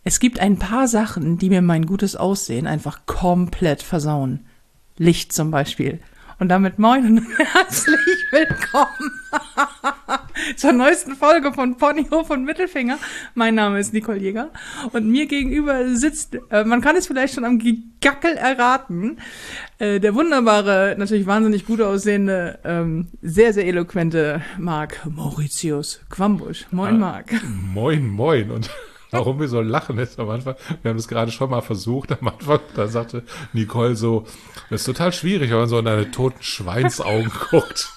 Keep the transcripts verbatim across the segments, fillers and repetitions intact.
Es gibt ein paar Sachen, die mir mein gutes Aussehen einfach komplett versauen. Licht zum Beispiel. Und damit moin und herzlich willkommen zur neuesten Folge von Ponyhof und Mittelfinger. Mein Name ist Nicole Jäger und mir gegenüber sitzt, äh, man kann es vielleicht schon am Gegackel erraten, äh, der wunderbare, natürlich wahnsinnig gut aussehende, ähm, sehr, sehr eloquente Marc Mauritius Quambusch. Moin, äh, Marc. Moin, moin. Und warum wir so lachen ist am Anfang, wir haben das gerade schon mal versucht am Anfang, da sagte Nicole so, das ist total schwierig, wenn man so in deine toten Schweinsaugen guckt.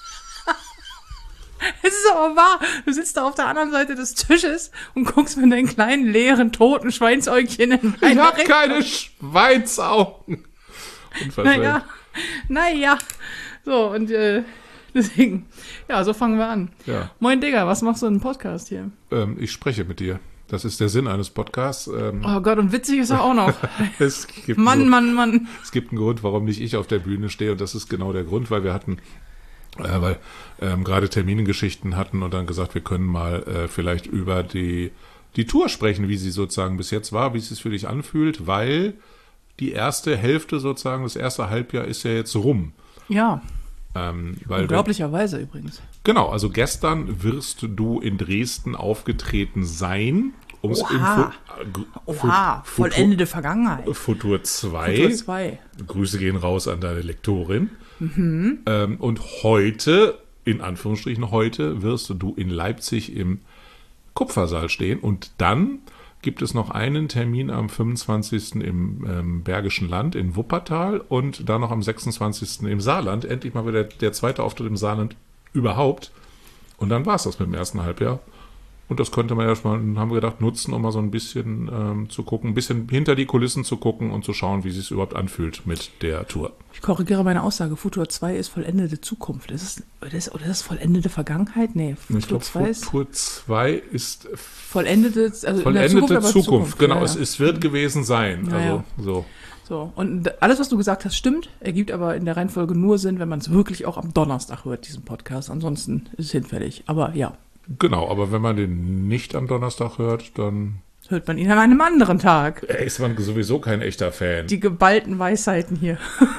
Es ist aber wahr, du sitzt da auf der anderen Seite des Tisches und guckst mit deinen kleinen, leeren, toten Schweinsäugchen in Ich hab Richtung. Keine Schweinsaugen. Naja, naja. So, und äh, deswegen, ja, so fangen wir an. Ja. Moin, Digga, was machst du in einem Podcast hier? Ähm, ich spreche mit dir. Das ist der Sinn eines Podcasts. Ähm, oh Gott, und witzig ist er auch noch. es gibt Mann, Grund, Mann, Mann. Es gibt einen Grund, warum nicht ich auf der Bühne stehe. Und das ist genau der Grund, weil wir hatten, äh, weil ähm, gerade Terminengeschichten hatten und dann gesagt, wir können mal äh, vielleicht über die, die Tour sprechen, wie sie sozusagen bis jetzt war, wie es sich für dich anfühlt, weil die erste Hälfte sozusagen, das erste Halbjahr ist ja jetzt rum. Ja. Ähm, weil Unglaublicherweise wir, übrigens. Genau, also gestern wirst du in Dresden aufgetreten sein. Ums Oha, Info, äh, Oha. Futur, vollendete Vergangenheit. Futur zwei. Futur zwei. Grüße gehen raus an deine Lektorin. Mhm. Ähm, und heute, in Anführungsstrichen heute, wirst du in Leipzig im Kupfersaal stehen. Und dann gibt es noch einen Termin am fünfundzwanzigsten im ähm, Bergischen Land in Wuppertal und dann noch am sechsundzwanzigsten im Saarland. Endlich mal wieder der zweite Auftritt im Saarland überhaupt. Und dann war es das mit dem ersten Halbjahr. Und das könnte man ja schon mal, haben wir gedacht, nutzen, um mal so ein bisschen ähm, zu gucken, ein bisschen hinter die Kulissen zu gucken und zu schauen, wie es sich überhaupt anfühlt mit der Tour. Ich korrigiere meine Aussage. Futur zwei ist vollendete Zukunft. Ist es, ist, oder ist es vollendete Vergangenheit? Nee, Futur zwei ist... Futur zwei ist... Vollendete, also vollendete in der Zukunft, aber Zukunft. Zukunft. Genau, Ja, ja. Es, es wird gewesen sein. Ja, also ja. so. So, und alles, was du gesagt hast, stimmt, ergibt aber in der Reihenfolge nur Sinn, wenn man es wirklich auch am Donnerstag hört, diesen Podcast. Ansonsten ist es hinfällig. Aber ja. Genau, aber wenn man den nicht am Donnerstag hört, dann hört man ihn an einem anderen Tag. Ist man sowieso kein echter Fan. Die geballten Weisheiten hier.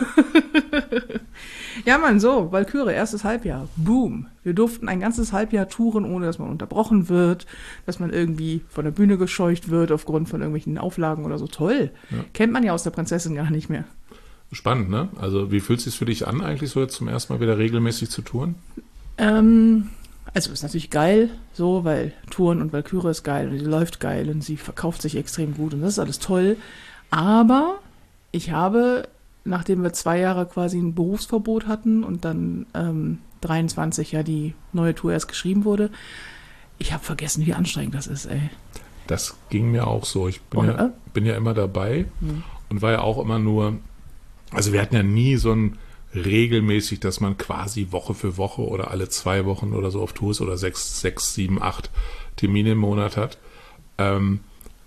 Ja, Mann, so, Walküre, erstes Halbjahr. Boom. Wir durften ein ganzes Halbjahr touren, ohne dass man unterbrochen wird, dass man irgendwie von der Bühne gescheucht wird aufgrund von irgendwelchen Auflagen oder so. Toll. Ja. Kennt man ja aus der Prinzessin gar nicht mehr. Spannend, ne? Also wie fühlt es sich für dich an, eigentlich so jetzt zum ersten Mal wieder regelmäßig zu touren? Ähm... Also ist natürlich geil, so, weil Touren und Walküre ist geil und sie läuft geil und sie verkauft sich extrem gut und das ist alles toll. Aber ich habe, nachdem wir zwei Jahre quasi ein Berufsverbot hatten und dann ähm, dreiundzwanzig ja die neue Tour erst geschrieben wurde, ich habe vergessen, wie anstrengend das ist, ey. Das ging mir auch so. Ich bin, oh, ja, äh? bin ja immer dabei hm. und war ja auch immer nur, also wir hatten ja nie so ein regelmäßig, dass man quasi Woche für Woche oder alle zwei Wochen oder so auf Tour ist oder sechs, sechs, sieben, acht Termine im Monat hat. Ähm,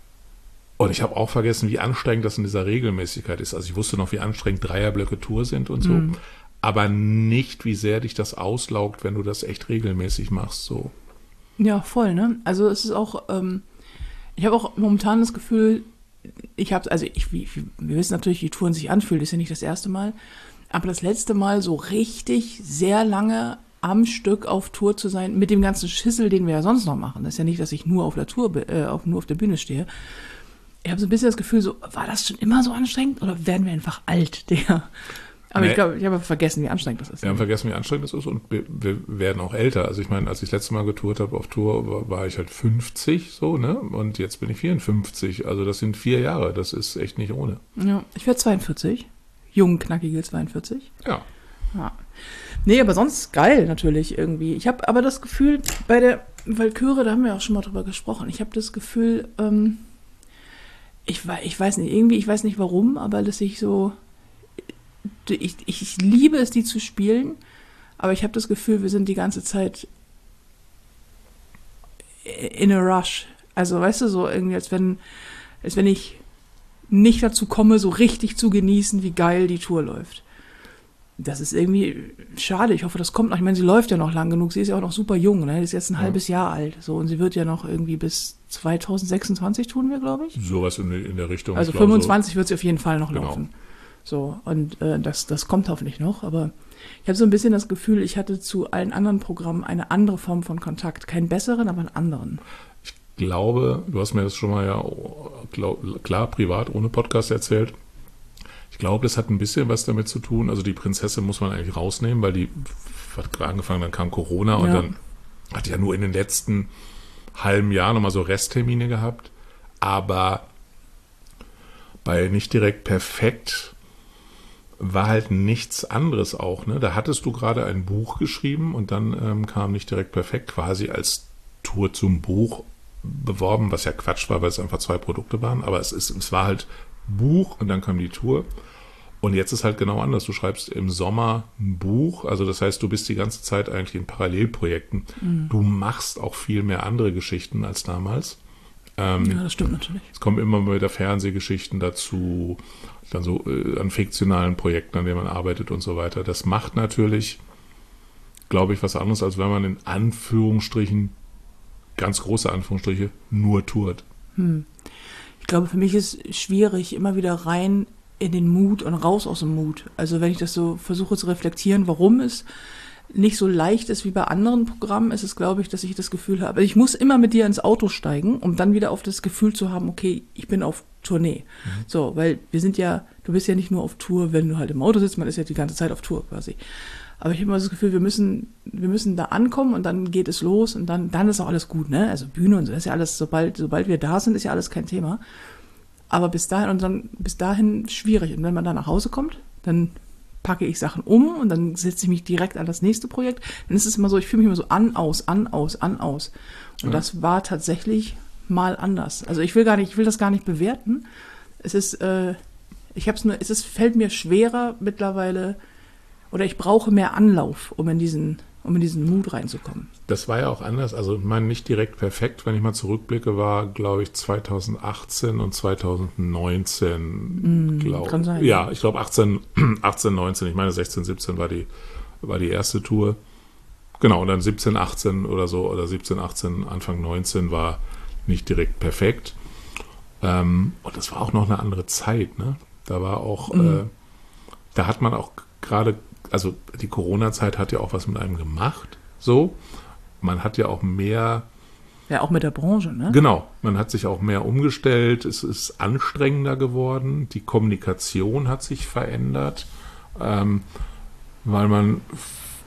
und ich habe auch vergessen, wie anstrengend das in dieser Regelmäßigkeit ist. Also ich wusste noch, wie anstrengend Dreierblöcke Tour sind und so, mhm. aber nicht, wie sehr dich das auslaugt, wenn du das echt regelmäßig machst. So. Ja, voll, ne? Also es ist auch, ähm, ich habe auch momentan das Gefühl, ich habe, also ich, wie, wir wissen natürlich, wie Touren sich anfühlen, das ist ja nicht das erste Mal, aber das letzte Mal so richtig sehr lange am Stück auf Tour zu sein, mit dem ganzen Schissel, den wir ja sonst noch machen. Das ist ja nicht, dass ich nur auf der Tour, äh, auf, nur auf der Bühne stehe. Ich habe so ein bisschen das Gefühl, so, war das schon immer so anstrengend oder werden wir einfach alt, Digga? Aber nee. ich glaube, ich habe vergessen, wie anstrengend das ist. Wir haben vergessen, wie anstrengend das ist und wir, wir werden auch älter. Also ich meine, als ich das letzte Mal getourt habe auf Tour, war, war ich halt fünfzig, so, ne? Und jetzt bin ich vierundfünfzig. Also das sind vier Jahre. Das ist echt nicht ohne. Ja, ich werde zweiundvierzig. Jung, knackige zweiundvierzig. Ja. ja. Nee, aber sonst geil natürlich irgendwie. Ich habe aber das Gefühl, bei der Walküre, da haben wir auch schon mal drüber gesprochen, ich habe das Gefühl, ähm, ich, ich weiß nicht, irgendwie, ich weiß nicht warum, aber dass ich so, ich, ich liebe es, die zu spielen, aber ich habe das Gefühl, wir sind die ganze Zeit in a rush. Also, weißt du, so irgendwie, als wenn, als wenn ich nicht dazu komme, so richtig zu genießen, wie geil die Tour läuft. Das ist irgendwie schade. Ich hoffe, das kommt noch. Ich meine, sie läuft ja noch lang genug. Sie ist ja auch noch super jung. Ne? Sie ist jetzt ein ja. halbes Jahr alt. So, und sie wird ja noch irgendwie bis zwanzig sechsundzwanzig tun wir, glaube ich. Sowas in, in der Richtung. Also ich glaube, fünfundzwanzig wird sie auf jeden Fall noch Genau. laufen. So, und äh, das, das kommt hoffentlich noch, aber ich habe so ein bisschen das Gefühl, ich hatte zu allen anderen Programmen eine andere Form von Kontakt. Keinen besseren, aber einen anderen. Ich glaube, du hast mir das schon mal ja glaub, klar privat ohne Podcast erzählt. Ich glaube, das hat ein bisschen was damit zu tun. Also die Prinzessin muss man eigentlich rausnehmen, weil die hat angefangen, dann kam Corona und Ja. dann hat die ja nur in den letzten halben Jahr nochmal so Resttermine gehabt. Aber bei Nicht direkt perfekt war halt nichts anderes auch. Ne? Da hattest du gerade ein Buch geschrieben und dann ähm, kam Nicht direkt perfekt quasi als Tour zum Buch beworben, was ja Quatsch war, weil es einfach zwei Produkte waren. Aber es, ist, es war halt Buch und dann kam die Tour. Und jetzt ist halt genau anders. Du schreibst im Sommer ein Buch, also das heißt, du bist die ganze Zeit eigentlich in Parallelprojekten. Mhm. Du machst auch viel mehr andere Geschichten als damals. Ähm, ja, das stimmt natürlich. Es kommen immer mal wieder Fernsehgeschichten dazu, dann so äh, an fiktionalen Projekten, an denen man arbeitet und so weiter. Das macht natürlich, glaube ich, was anderes, als wenn man in Anführungsstrichen, ganz große Anführungsstriche, nur tourt. Hm. Ich glaube, für mich ist schwierig, immer wieder rein in den Mut und raus aus dem Mut. Also wenn ich das so versuche zu reflektieren, warum es nicht so leicht ist wie bei anderen Programmen, ist es, glaube ich, dass ich das Gefühl habe, ich muss immer mit dir ins Auto steigen, um dann wieder auf das Gefühl zu haben, okay, ich bin auf Tournee. Mhm. So, weil wir sind ja, du bist ja nicht nur auf Tour, wenn du halt im Auto sitzt, man ist ja die ganze Zeit auf Tour quasi. Aber ich habe immer das Gefühl, wir müssen, wir müssen da ankommen und dann geht es los und dann, dann ist auch alles gut, ne? Also Bühne und so, das ist ja alles, sobald, sobald wir da sind, ist ja alles kein Thema. Aber bis dahin und dann bis dahin schwierig. Und wenn man da nach Hause kommt, dann packe ich Sachen um und dann setze ich mich direkt an das nächste Projekt. Dann ist es immer so, ich fühle mich immer so an, aus, an, aus, an, aus. Und ja. Das war tatsächlich mal anders. Also ich will gar nicht, ich will das gar nicht bewerten. Es ist, äh, ich habe es nur, es ist, fällt mir schwerer mittlerweile, oder ich brauche mehr Anlauf, um in diesen, um in diesen Mut reinzukommen. Das war ja auch anders. Also ich meine, nicht direkt perfekt, wenn ich mal zurückblicke, war, glaube ich, zweitausendachtzehn und zweitausendneunzehn, Mm, glaube kann sein. Ja, ich glaube achtzehn, achtzehn, neunzehn, ich meine sechzehn, siebzehn war die, war die erste Tour. Genau, und dann siebzehn, achtzehn oder so, oder siebzehn, achtzehn, Anfang neunzehn war nicht direkt perfekt. Ähm, und das war auch noch eine andere Zeit, ne? Da war auch, mm. äh, da hat man auch gerade, also die Corona-Zeit hat ja auch was mit einem gemacht, so. Man hat ja auch mehr... Ja, auch mit der Branche, ne? Genau, man hat sich auch mehr umgestellt, es ist anstrengender geworden, die Kommunikation hat sich verändert, ähm, weil man f-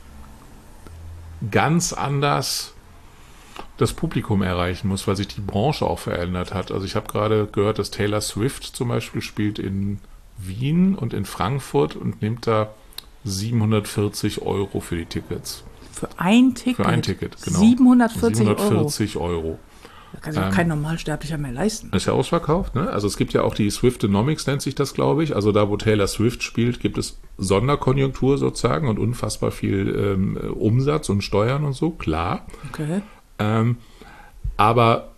ganz anders das Publikum erreichen muss, weil sich die Branche auch verändert hat. Also ich habe gerade gehört, dass Taylor Swift zum Beispiel spielt in Wien und in Frankfurt und nimmt da siebenhundertvierzig Euro für die Tickets. Für ein Ticket? Für ein Ticket, genau. siebenhundertvierzig Euro? siebenhundertvierzig Euro. Das kann sich auch ähm, kein Normalsterblicher mehr leisten. Ist ja ausverkauft, ne? Also es gibt ja auch die Swiftonomics, nennt sich das, glaube ich. Also da, wo Taylor Swift spielt, gibt es Sonderkonjunktur sozusagen und unfassbar viel ähm, Umsatz und Steuern und so, klar. Okay. Ähm, aber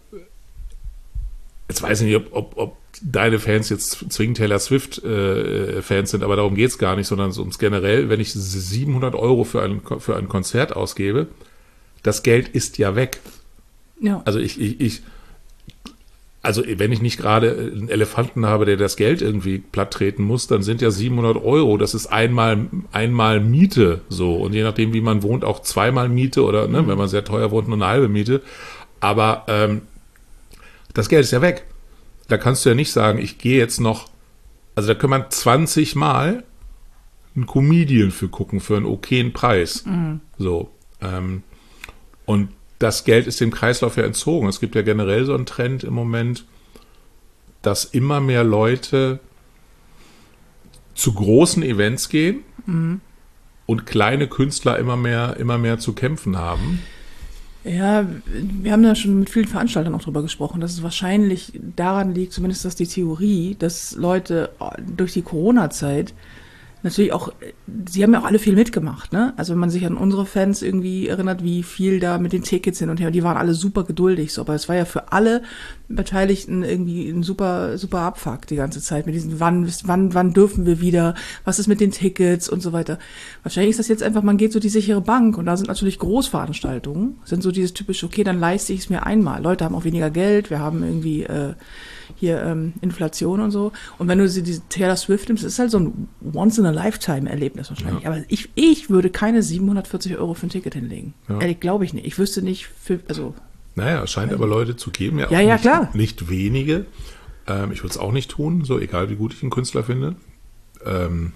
jetzt weiß ich nicht, ob, ob, ob deine Fans jetzt zwingend Taylor Swift äh, Fans sind, aber darum geht es gar nicht, sondern ums generell, wenn ich siebenhundert Euro für ein, für ein Konzert ausgebe, das Geld ist ja weg. Ja. Also ich, ich, ich also wenn ich nicht gerade einen Elefanten habe, der das Geld irgendwie platt treten muss, dann sind ja siebenhundert Euro, das ist einmal, einmal Miete so. Und je nachdem, wie man wohnt, auch zweimal Miete oder, ne, mhm. wenn man sehr teuer wohnt, nur eine halbe Miete. Aber ähm, das Geld ist ja weg. Da kannst du ja nicht sagen, ich gehe jetzt noch, also da kann man zwanzig Mal einen Comedian für gucken, für einen okayen Preis. Mhm. So. Ähm, und das Geld ist dem Kreislauf ja entzogen. Es gibt ja generell so einen Trend im Moment, dass immer mehr Leute zu großen Events gehen mhm. und kleine Künstler immer mehr, immer mehr zu kämpfen haben. Ja, wir haben da schon mit vielen Veranstaltern auch drüber gesprochen, dass es wahrscheinlich daran liegt, zumindest das ist die Theorie, dass Leute durch die Corona-Zeit natürlich auch, sie haben ja auch alle viel mitgemacht, ne? Also wenn man sich an unsere Fans irgendwie erinnert, wie viel da mit den Tickets hin und her, die waren alle super geduldig, so, aber es war ja für alle Beteiligten irgendwie ein super, super Abfuck die ganze Zeit mit diesen, wann, wann, wann dürfen wir wieder, was ist mit den Tickets und so weiter. Wahrscheinlich ist das jetzt einfach, man geht so die sichere Bank und da sind natürlich Großveranstaltungen, sind so dieses typische, okay, dann leiste ich es mir einmal. Leute haben auch weniger Geld, wir haben irgendwie, äh, hier ähm, Inflation und so. Und wenn du sie diese Taylor Swift nimmst, ist halt so ein Once-in-a-Lifetime-Erlebnis wahrscheinlich. Ja. Aber ich, ich würde keine siebenhundertvierzig Euro für ein Ticket hinlegen. Ja. Ehrlich, glaube ich nicht. Ich wüsste nicht, für, also... Naja, es scheint aber Leute zu geben, ja, ja, auch ja, nicht, klar. nicht wenige. Ähm, ich würde es auch nicht tun, so egal wie gut ich einen Künstler finde. Ähm,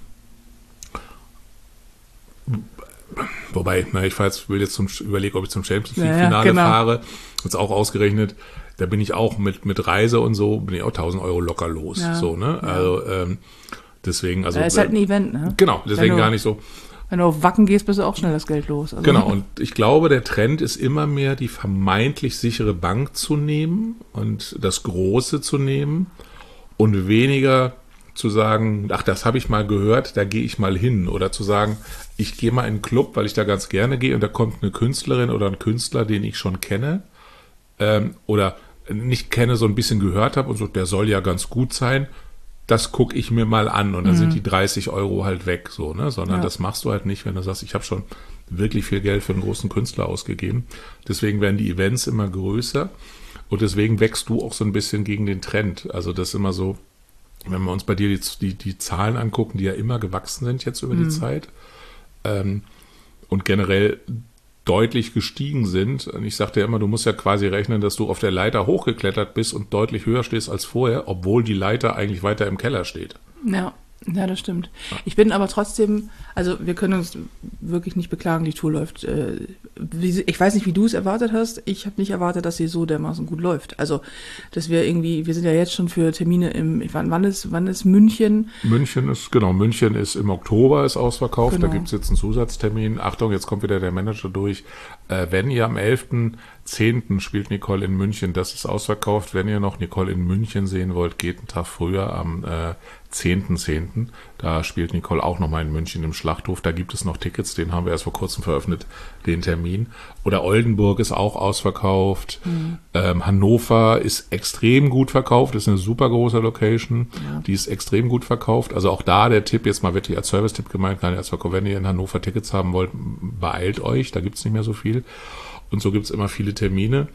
wobei, na, ich fahr jetzt, will jetzt zum, überlegen, ob ich zum Champions League-Finale ja, ja, genau. fahre. Jetzt auch ausgerechnet, da bin ich auch mit, mit Reise und so, bin ich auch tausend Euro locker los. Ja, so, ne? Ja. Also ähm, deswegen, also. Das ist halt ein Event, ne? Genau, deswegen du, gar nicht so. Wenn du auf Wacken gehst, bist du auch schnell das Geld los. Also. Genau, und ich glaube, der Trend ist immer mehr, die vermeintlich sichere Bank zu nehmen und das Große zu nehmen und weniger zu sagen, ach, das habe ich mal gehört, da gehe ich mal hin. Oder zu sagen, ich gehe mal in einen Club, weil ich da ganz gerne gehe und da kommt eine Künstlerin oder ein Künstler, den ich schon kenne ähm, oder nicht kenne, so ein bisschen gehört habe und so, der soll ja ganz gut sein. Das gucke ich mir mal an und dann mhm. sind die dreißig Euro halt weg, so, ne? Sondern ja. das machst du halt nicht, wenn du sagst, ich habe schon wirklich viel Geld für einen großen Künstler ausgegeben. Deswegen werden die Events immer größer und deswegen wächst du auch so ein bisschen gegen den Trend. Also das ist immer so, wenn wir uns bei dir die, die, die Zahlen angucken, die ja immer gewachsen sind jetzt über mhm. die Zeit ähm, und generell deutlich gestiegen sind. Und ich sagte ja immer, du musst ja quasi rechnen, dass du auf der Leiter hochgeklettert bist und deutlich höher stehst als vorher, obwohl die Leiter eigentlich weiter im Keller steht. Ja, ja, das stimmt. Ich bin aber trotzdem, also wir können uns wirklich nicht beklagen, die Tour läuft. Äh, wie, ich weiß nicht, wie du es erwartet hast. Ich habe nicht erwartet, dass sie so dermaßen gut läuft. Also, dass wir irgendwie, wir sind ja jetzt schon für Termine im, wann, wann ist, wann ist München? München ist, genau, München ist im Oktober, ist ausverkauft. Genau. Da gibt es jetzt einen Zusatztermin. Achtung, jetzt kommt wieder der Manager durch. Äh, wenn ihr am elften zehnten spielt Nicole in München, das ist ausverkauft. Wenn ihr noch Nicole in München sehen wollt, geht einen Tag früher am äh, zehnten zehnten Da spielt Nicole auch nochmal in München im Schlachthof. Da gibt es noch Tickets, den haben wir erst vor kurzem veröffentlicht, den Termin. Oder Oldenburg ist auch ausverkauft. Mhm. Ähm, Hannover ist extrem gut verkauft, ist eine super große Location. Ja. Die ist extrem gut verkauft. Also auch da der Tipp, jetzt mal wirklich als Service-Tipp gemeint, kleiner als Verkauf, wenn ihr in Hannover Tickets haben wollt, beeilt euch, da gibt es nicht mehr so viel. Und so gibt es immer viele Termine.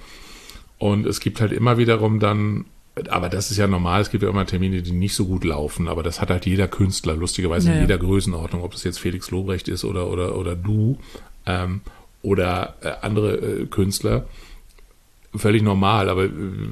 Und es gibt halt immer wiederum dann, aber das ist ja normal, es gibt ja immer Termine, die nicht so gut laufen, aber das hat halt jeder Künstler, lustigerweise ja, in jeder Größenordnung, ob es jetzt Felix Lobrecht ist oder, oder, oder du ähm, oder äh, andere äh, Künstler. Völlig normal, aber äh,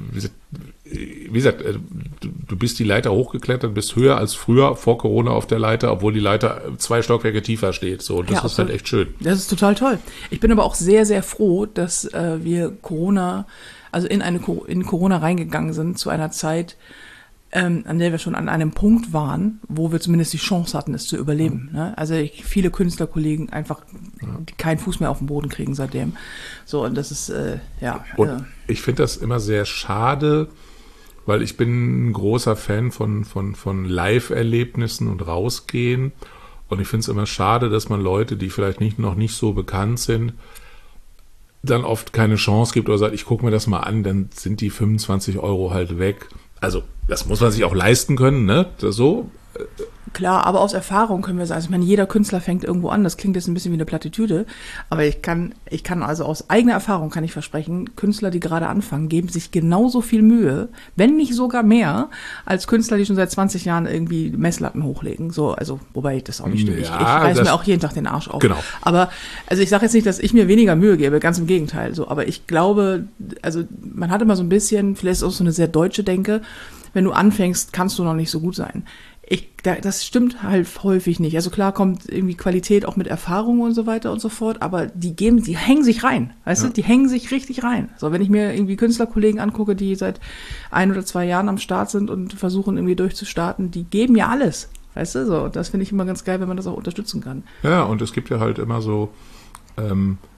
wie gesagt, äh, du, du bist die Leiter hochgeklettert, bist höher als früher vor Corona auf der Leiter, obwohl die Leiter zwei Stockwerke tiefer steht. So, und das ja, ist halt echt schön. Das ist total toll. Ich bin aber auch sehr, sehr froh, dass äh, wir Corona, also in eine in Corona reingegangen sind zu einer Zeit, ähm, an der wir schon an einem Punkt waren, wo wir zumindest die Chance hatten, es zu überleben. Mhm. Ne? Also ich, viele Künstlerkollegen einfach ja. die keinen Fuß mehr auf den Boden kriegen seitdem. So, und das ist, äh, ja. Und äh, ich finde das immer sehr schade, weil ich bin ein großer Fan von, von, von Live-Erlebnissen und rausgehen. Und ich finde es immer schade, dass man Leute, die vielleicht nicht, noch nicht so bekannt sind, dann oft keine Chance gibt oder sagt, ich gucke mir das mal an, dann sind die fünfundzwanzig Euro halt weg. Also, das muss man sich auch leisten können, ne? So. Klar, aber aus Erfahrung können wir sagen, also ich meine, jeder Künstler fängt irgendwo an, das klingt jetzt ein bisschen wie eine Plattitüde, aber ich kann, ich kann also aus eigener Erfahrung kann ich versprechen, Künstler, die gerade anfangen, geben sich genauso viel Mühe, wenn nicht sogar mehr, als Künstler, die schon seit zwanzig Jahren irgendwie Messlatten hochlegen. So, also, wobei ich das auch nicht stimmt. Ja, ich, ich reiß mir auch jeden Tag den Arsch auf. Genau. Aber, also ich sage jetzt nicht, dass ich mir weniger Mühe gebe, ganz im Gegenteil, so, aber ich glaube, also man hat immer so ein bisschen, vielleicht ist es auch so eine sehr deutsche Denke, wenn du anfängst, kannst du noch nicht so gut sein. Ich, das stimmt halt häufig nicht. Also klar kommt irgendwie Qualität auch mit Erfahrung und so weiter und so fort, aber die geben, die hängen sich rein, weißt ja. du, die hängen sich richtig rein. So, wenn ich mir irgendwie Künstlerkollegen angucke, die seit ein oder zwei Jahren am Start sind und versuchen irgendwie durchzustarten, die geben ja alles, weißt du, so. Das finde ich immer ganz geil, wenn man das auch unterstützen kann. Ja, und es gibt ja halt immer so ähm,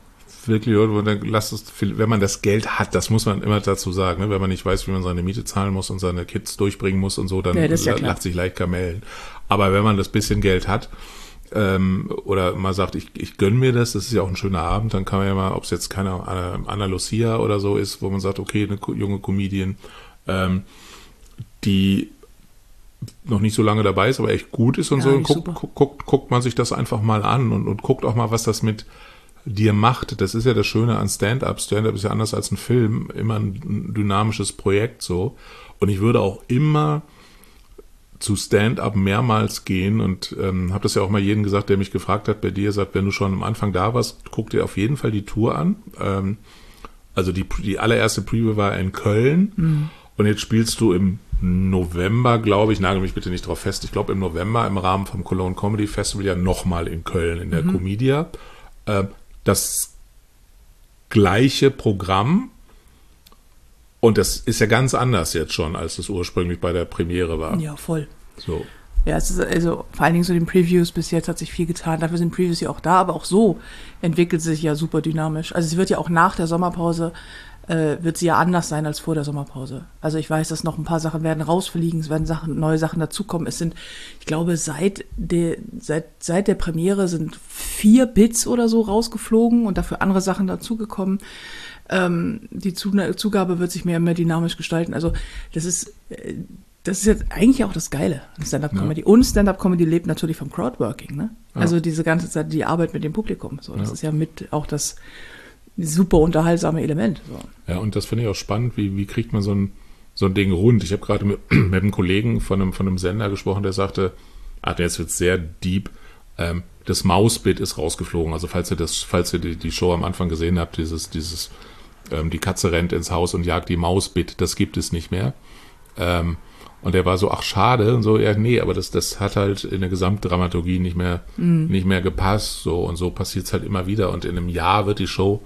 wirklich, dann lasst es, wenn man das Geld hat, das muss man immer dazu sagen, ne? Wenn man nicht weiß, wie man seine Miete zahlen muss und seine Kids durchbringen muss und so, dann ja, ja lacht sich leicht Kamellen. Aber wenn man das bisschen Geld hat, ähm, oder mal sagt, ich, ich gönne mir das, das ist ja auch ein schöner Abend, dann kann man ja mal, ob es jetzt keine Anna Lucia oder so ist, wo man sagt, okay, eine junge Comedian, ähm, die noch nicht so lange dabei ist, aber echt gut ist und ja, so, und guckt, guckt, guckt, guckt man sich das einfach mal an und, und guckt auch mal, was das mit dir macht. Das ist ja das Schöne an Stand-Up. Stand-Up ist ja anders als ein Film, immer ein dynamisches Projekt so. Und ich würde auch immer zu Stand-Up mehrmals gehen und ähm, habe das ja auch mal jedem gesagt, der mich gefragt hat, bei dir, sagt, wenn du schon am Anfang da warst, guck dir auf jeden Fall die Tour an. Ähm, also die, die allererste Preview war in Köln mhm. und jetzt spielst du im November, glaube ich, nagel mich bitte nicht drauf fest, ich glaube im November im Rahmen vom Cologne Comedy Festival ja nochmal in Köln in der mhm. Comedia. Äh, das gleiche Programm und das ist ja ganz anders jetzt schon, als es ursprünglich bei der Premiere war. Ja, voll. So. Ja, es ist also vor allen Dingen so den Previews bis jetzt hat sich viel getan. Dafür sind Previews ja auch da, aber auch so entwickelt sich ja super dynamisch. Also es wird ja auch nach der Sommerpause äh, wird sie ja anders sein als vor der Sommerpause. Also ich weiß, dass noch ein paar Sachen werden rausfliegen, es werden Sachen, neue Sachen dazukommen. Es sind, ich glaube, seit der, seit, seit der Premiere sind vier Bits oder so rausgeflogen und dafür andere Sachen dazugekommen. Ähm, die Zugabe wird sich mehr und mehr dynamisch gestalten. Also das ist, das ist jetzt eigentlich auch das Geile an Stand-Up-Comedy. Ja. Und Stand-Up-Comedy lebt natürlich vom Crowdworking, ne? Ja. Also diese ganze Zeit die Arbeit mit dem Publikum. So, das ja. ist ja mit auch das super unterhaltsame Element. So. Ja, und das finde ich auch spannend, wie, wie kriegt man so ein, so ein Ding rund? Ich habe gerade mit, mit einem Kollegen von einem, von einem Sender gesprochen, der sagte, ach, jetzt wird sehr deep, ähm, das Mausbit ist rausgeflogen. Also falls ihr das, falls ihr die, die Show am Anfang gesehen habt, dieses, dieses, ähm, die Katze rennt ins Haus und jagt die Mausbit, das gibt es nicht mehr. Ähm, und der war so, ach schade, und so, ja, nee, aber das, das hat halt in der Gesamtdramaturgie nicht mehr, mm. nicht mehr gepasst, so, und so passiert es halt immer wieder. Und in einem Jahr wird die Show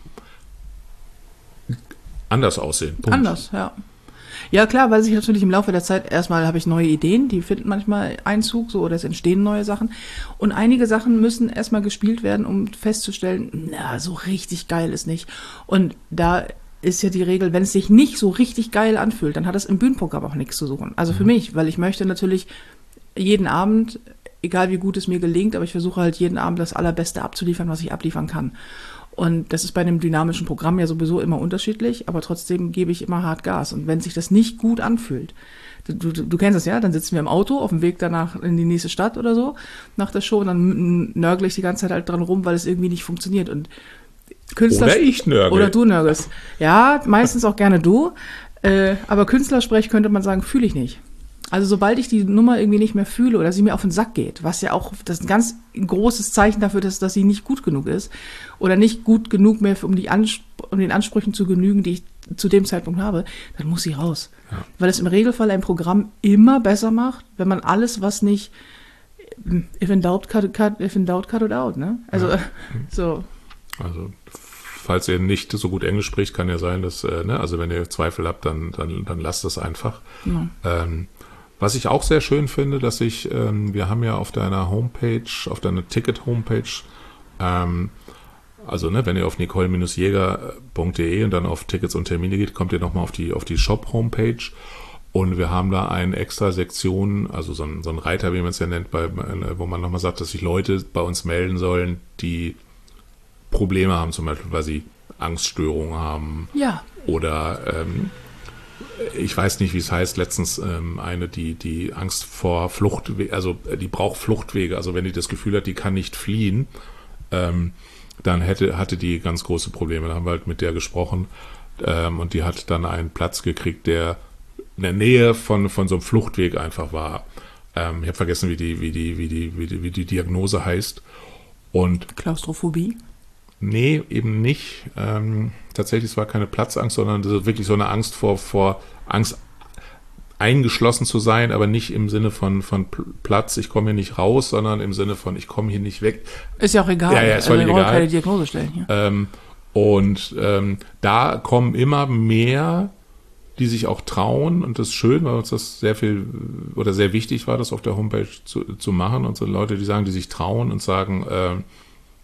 anders aussehen. Punkt. Anders, ja. Ja, klar, weil sich natürlich im Laufe der Zeit, erstmal habe ich neue Ideen, die finden manchmal Einzug, so, oder es entstehen neue Sachen. Und einige Sachen müssen erstmal gespielt werden, um festzustellen, na, so richtig geil ist nicht. Und da ist ja die Regel, wenn es sich nicht so richtig geil anfühlt, dann hat es im Bühnenprogramm auch nichts zu suchen. Also für mhm. mich, weil ich möchte natürlich jeden Abend, egal wie gut es mir gelingt, aber ich versuche halt jeden Abend das Allerbeste abzuliefern, was ich abliefern kann. Und das ist bei einem dynamischen Programm ja sowieso immer unterschiedlich, aber trotzdem gebe ich immer hart Gas. Und wenn sich das nicht gut anfühlt, du, du, du kennst das ja, dann sitzen wir im Auto auf dem Weg danach in die nächste Stadt oder so, nach der Show, und dann nörgle ich die ganze Zeit halt dran rum, weil es irgendwie nicht funktioniert. Und Künstler oder ich nörgel. Oder du nörgelst. Ja, meistens auch gerne du. Äh, aber Künstlersprech könnte man sagen, fühle ich nicht. Also sobald ich die Nummer irgendwie nicht mehr fühle oder sie mir auf den Sack geht, was ja auch das ist ein ganz großes Zeichen dafür ist, dass sie nicht gut genug ist oder nicht gut genug mehr, um, die Ansp- um den Ansprüchen zu genügen, die ich zu dem Zeitpunkt habe, dann muss sie raus. Ja. Weil es im Regelfall ein Programm immer besser macht, wenn man alles, was nicht if in doubt, cut, cut, if in doubt, cut it out, ne? Also ja. so. Also falls ihr nicht so gut Englisch spricht, kann ja sein, dass, äh, ne, also wenn ihr Zweifel habt, dann, dann, dann lasst es einfach. Ja. Ähm, was ich auch sehr schön finde, dass ich, ähm, wir haben ja auf deiner Homepage, auf deiner Ticket-Homepage, ähm, also ne, wenn ihr auf nicole jäger punkt de und dann auf Tickets und Termine geht, kommt ihr nochmal auf die, auf die Shop-Homepage und wir haben da eine extra Sektion, also so ein, so ein Reiter, wie man es ja nennt, bei, wo man nochmal sagt, dass sich Leute bei uns melden sollen, die Probleme haben, zum Beispiel, weil sie Angststörungen haben. Ja. Oder ähm, ich weiß nicht, wie es heißt, letztens ähm, eine, die die Angst vor Fluchtwege, also die braucht Fluchtwege, also wenn die das Gefühl hat, die kann nicht fliehen, ähm, dann hätte hatte die ganz große Probleme. Da haben wir halt mit der gesprochen ähm, und die hat dann einen Platz gekriegt, der in der Nähe von von so einem Fluchtweg einfach war. Ähm, ich habe vergessen, wie die wie die wie die wie die wie die Diagnose heißt. Und Klaustrophobie? Nee, eben nicht. Ähm, tatsächlich, es war keine Platzangst, sondern wirklich so eine Angst vor, vor Angst eingeschlossen zu sein, aber nicht im Sinne von, von Platz, ich komme hier nicht raus, sondern im Sinne von, ich komme hier nicht weg. Ist ja auch egal. Ja, ja, ist völlig also, egal. Keine Diagnose stellen hier. Ähm, und ähm, da kommen immer mehr, die sich auch trauen, und das ist schön, weil uns das sehr viel oder sehr wichtig war, das auf der Homepage zu, zu machen, und so Leute, die sagen, die sich trauen und sagen, äh, ach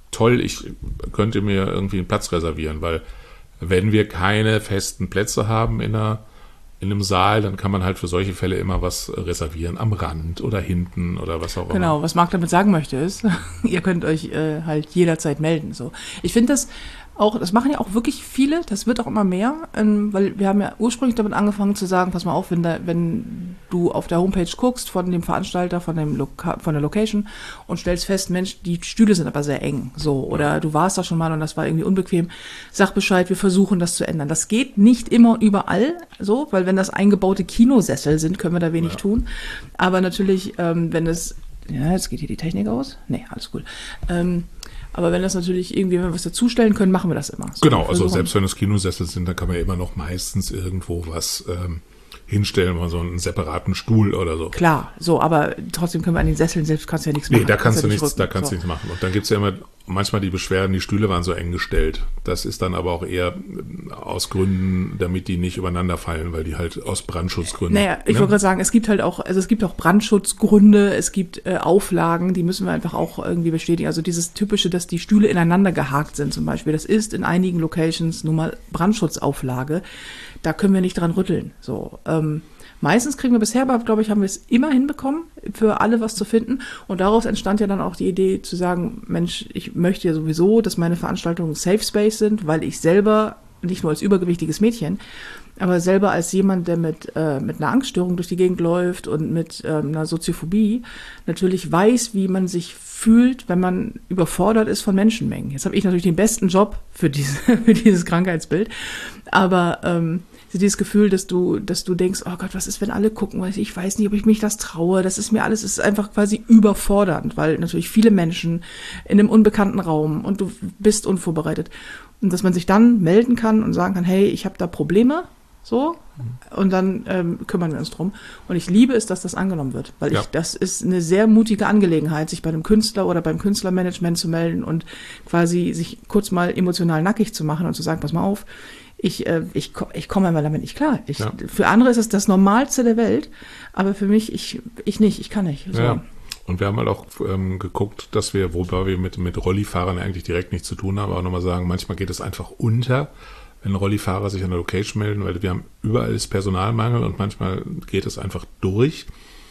toll, ich könnte mir irgendwie einen Platz reservieren, weil wenn wir keine festen Plätze haben in einer in einem Saal, dann kann man halt für solche Fälle immer was reservieren, am Rand oder hinten oder was auch immer. Genau, was Marc damit sagen möchte ist, ihr könnt euch äh, halt jederzeit melden. So, ich finde das auch, das machen ja auch wirklich viele, das wird auch immer mehr, ähm, weil wir haben ja ursprünglich damit angefangen zu sagen, pass mal auf, wenn, da, wenn du auf der Homepage guckst von dem Veranstalter, von, dem Loka- von der Location und stellst fest, Mensch, die Stühle sind aber sehr eng, so, oder du warst da schon mal und das war irgendwie unbequem, sag Bescheid, wir versuchen das zu ändern. Das geht nicht immer und überall so, weil wenn das eingebaute Kinosessel sind, können wir da wenig ja. tun, aber natürlich, ähm, wenn es, ja, jetzt geht hier die Technik aus, nee, alles cool, ähm, aber wenn das natürlich irgendwie, wenn wir was dazustellen können, machen wir das immer. So, genau, also selbst wenn es Kinosessel sind, dann kann man ja immer noch meistens irgendwo was ähm, hinstellen, mal so einen separaten Stuhl oder so. Klar, so, aber trotzdem können wir an den Sesseln selbst kannst du ja nichts machen. Nee, da kannst, kannst du nichts, rücken, da kannst so. du nichts machen. Und dann gibt's ja immer manchmal die Beschwerden, die Stühle waren so eng gestellt. Das ist dann aber auch eher aus Gründen, damit die nicht übereinander fallen, weil die halt aus Brandschutzgründen. Naja, ich ne? wollte gerade sagen, es gibt halt auch, also es gibt auch Brandschutzgründe, es gibt äh, Auflagen, die müssen wir einfach auch irgendwie bestätigen. Also dieses Typische, dass die Stühle ineinander gehakt sind zum Beispiel, das ist in einigen Locations nun mal Brandschutzauflage. Da können wir nicht dran rütteln. So, ähm, meistens kriegen wir bisher, aber glaube ich, haben wir es immer hinbekommen, für alle was zu finden. Und daraus entstand ja dann auch die Idee zu sagen, Mensch, ich möchte ja sowieso, dass meine Veranstaltungen Safe Space sind, weil ich selber, nicht nur als übergewichtiges Mädchen, aber selber als jemand, der mit, äh, mit einer Angststörung durch die Gegend läuft und mit ähm, einer Soziophobie natürlich weiß, wie man sich fühlt, wenn man überfordert ist von Menschenmengen. Jetzt habe ich natürlich den besten Job für, diese, für dieses Krankheitsbild, aber ähm, dieses Gefühl, dass du, dass du denkst, oh Gott, was ist, wenn alle gucken, ich weiß nicht, ob ich mich das traue, das ist mir alles, es ist einfach quasi überfordernd, weil natürlich viele Menschen in einem unbekannten Raum und du bist unvorbereitet. Und dass man sich dann melden kann und sagen kann, hey, ich habe da Probleme, so, und dann ähm, kümmern wir uns drum. Und ich liebe es, dass das angenommen wird, weil ja. ich, das ist eine sehr mutige Angelegenheit, sich bei einem Künstler oder beim Künstlermanagement zu melden und quasi sich kurz mal emotional nackig zu machen und zu sagen, pass mal auf, ich, äh, ich, ich komme einmal damit nicht klar. Ich, ja. Für andere ist es das Normalste der Welt, aber für mich, ich, ich nicht, ich kann nicht. So. Ja. Und wir haben halt auch ähm, geguckt, dass wir, wobei wir mit, mit Rollifahrern eigentlich direkt nichts zu tun haben, aber nochmal sagen, manchmal geht es einfach unter, wenn Rollifahrer sich an der Location melden, weil wir haben überall ist Personalmangel und manchmal geht es einfach durch.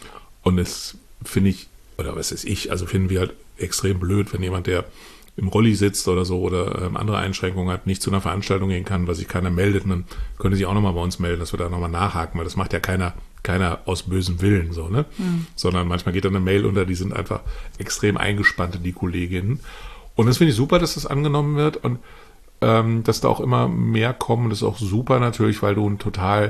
Und es finde ich, oder was ist ich, also finden wir halt extrem blöd, wenn jemand, der im Rolli sitzt oder so oder ähm, andere Einschränkungen hat, nicht zu einer Veranstaltung gehen kann, weil sich keiner meldet. Und dann könnte sich auch nochmal bei uns melden, dass wir da nochmal nachhaken, weil das macht ja keiner, keiner aus bösem Willen, so, ne? Mhm. Sondern manchmal geht dann eine Mail unter, die sind einfach extrem eingespannt, die Kolleginnen. Und das finde ich super, dass das angenommen wird und ähm, dass da auch immer mehr kommen. Das ist auch super natürlich, weil du ein total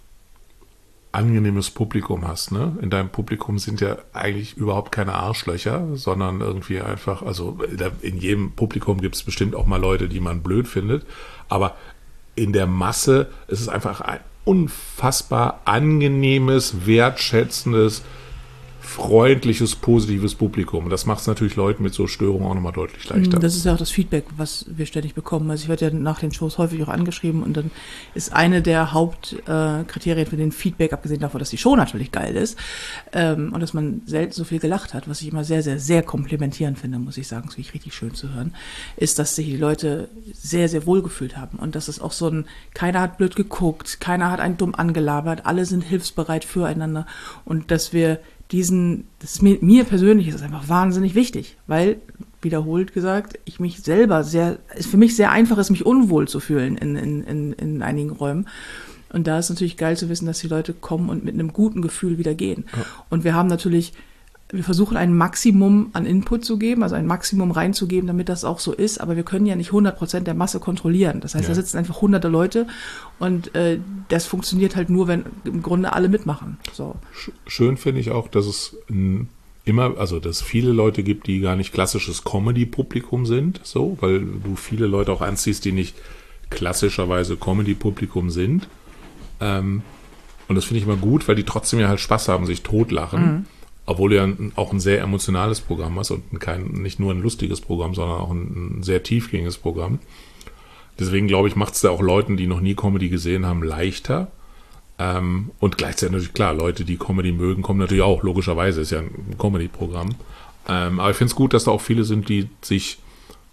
angenehmes Publikum hast, ne? In deinem Publikum sind ja eigentlich überhaupt keine Arschlöcher, sondern irgendwie einfach, also in jedem Publikum gibt es bestimmt auch mal Leute, die man blöd findet, aber in der Masse ist es einfach ein unfassbar angenehmes, wertschätzendes, freundliches, positives Publikum. Und das macht es natürlich Leuten mit so Störungen auch nochmal deutlich leichter. Das ist ja auch das Feedback, was wir ständig bekommen. Also ich werde ja nach den Shows häufig auch angeschrieben und dann ist eine der Hauptkriterien äh, für den Feedback, abgesehen davon, dass die Show natürlich geil ist ähm, und dass man selten so viel gelacht hat, was ich immer sehr, sehr, sehr komplimentierend finde, muss ich sagen, das finde ich richtig schön zu hören, ist, dass sich die Leute sehr, sehr wohl gefühlt haben und dass es auch so ein, keiner hat blöd geguckt, keiner hat einen dumm angelabert, alle sind hilfsbereit füreinander und dass wir diesen, das ist mir, mir persönlich ist das einfach wahnsinnig wichtig, weil, wiederholt gesagt, ich mich selber sehr, es für mich sehr einfach ist, mich unwohl zu fühlen in, in, in, in einigen Räumen. Und da ist natürlich geil zu wissen, dass die Leute kommen und mit einem guten Gefühl wieder gehen. Ja. Und wir haben natürlich, wir versuchen ein Maximum an Input zu geben, also ein Maximum reinzugeben, damit das auch so ist, aber wir können ja nicht hundert Prozent der Masse kontrollieren. Das heißt, ja. da sitzen einfach hunderte Leute und äh, das funktioniert halt nur, wenn im Grunde alle mitmachen. So. Schön finde ich auch, dass es n, immer, also dass es viele Leute gibt, die gar nicht klassisches Comedy-Publikum sind, so, weil du viele Leute auch anziehst, die nicht klassischerweise Comedy-Publikum sind. Ähm, und das finde ich immer gut, weil die trotzdem ja halt Spaß haben, sich totlachen. Mhm. Obwohl du ja auch ein sehr emotionales Programm hast und kein, nicht nur ein lustiges Programm, sondern auch ein, ein sehr tiefgängiges Programm. Deswegen, glaube ich, macht es da auch Leuten, die noch nie Comedy gesehen haben, leichter. Ähm, und gleichzeitig natürlich, klar, Leute, die Comedy mögen, kommen natürlich auch, logischerweise, ist ja ein Comedy-Programm. Ähm, aber ich finde es gut, dass da auch viele sind, die sich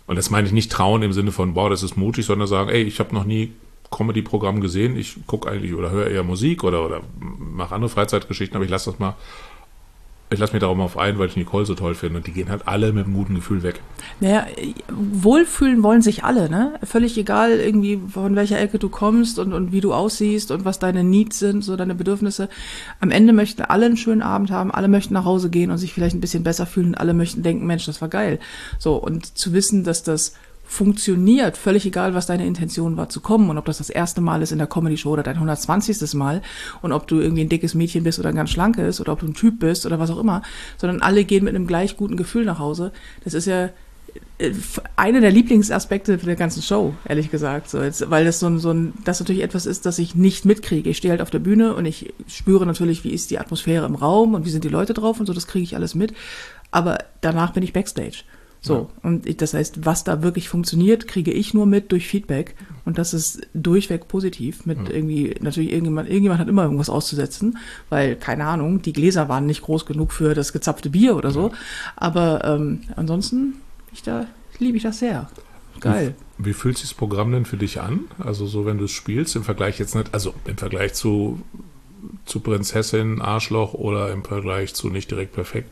Und das meine ich nicht trauen im Sinne von, boah, das ist mutig, sondern sagen, ey, ich habe noch nie Comedy-Programm gesehen, ich gucke eigentlich oder höre eher Musik oder, oder mache andere Freizeitgeschichten, aber ich lasse das mal, ich lasse mich darauf mal auf ein, weil ich Nicole so toll finde und die gehen halt alle mit einem guten Gefühl weg. Naja, wohlfühlen wollen sich alle, ne? Völlig egal irgendwie, von welcher Ecke du kommst und, und wie du aussiehst und was deine Needs sind, so deine Bedürfnisse. Am Ende möchten alle einen schönen Abend haben, alle möchten nach Hause gehen und sich vielleicht ein bisschen besser fühlen und alle möchten denken, Mensch, das war geil. So, und zu wissen, dass das funktioniert, völlig egal, was deine Intention war zu kommen und ob das das erste Mal ist in der Comedy-Show oder dein hundertzwanzigstes Mal und ob du irgendwie ein dickes Mädchen bist oder ein ganz schlankes oder ob du ein Typ bist oder was auch immer, sondern alle gehen mit einem gleich guten Gefühl nach Hause. Das ist ja einer der Lieblingsaspekte der ganzen Show, ehrlich gesagt, so jetzt, weil das so ein, so ein, das natürlich etwas ist, das ich nicht mitkriege. Ich stehe halt auf der Bühne und ich spüre natürlich, wie ist die Atmosphäre im Raum und wie sind die Leute drauf und so, das kriege ich alles mit, aber danach bin ich Backstage. So, ja. Und ich, das heißt, was da wirklich funktioniert, kriege ich nur mit durch Feedback und das ist durchweg positiv mit ja. irgendwie, natürlich irgendjemand, irgendjemand hat immer irgendwas auszusetzen, weil, keine Ahnung, die Gläser waren nicht groß genug für das gezapfte Bier oder so, ja. aber ähm, ansonsten ich da, liebe ich das sehr. Geil. Wie, wie fühlt sich das Programm denn für dich an? Also so, wenn du es spielst, im Vergleich jetzt nicht, also im Vergleich zu, zu Prinzessin, Arschloch oder im Vergleich zu Nicht direkt perfekt?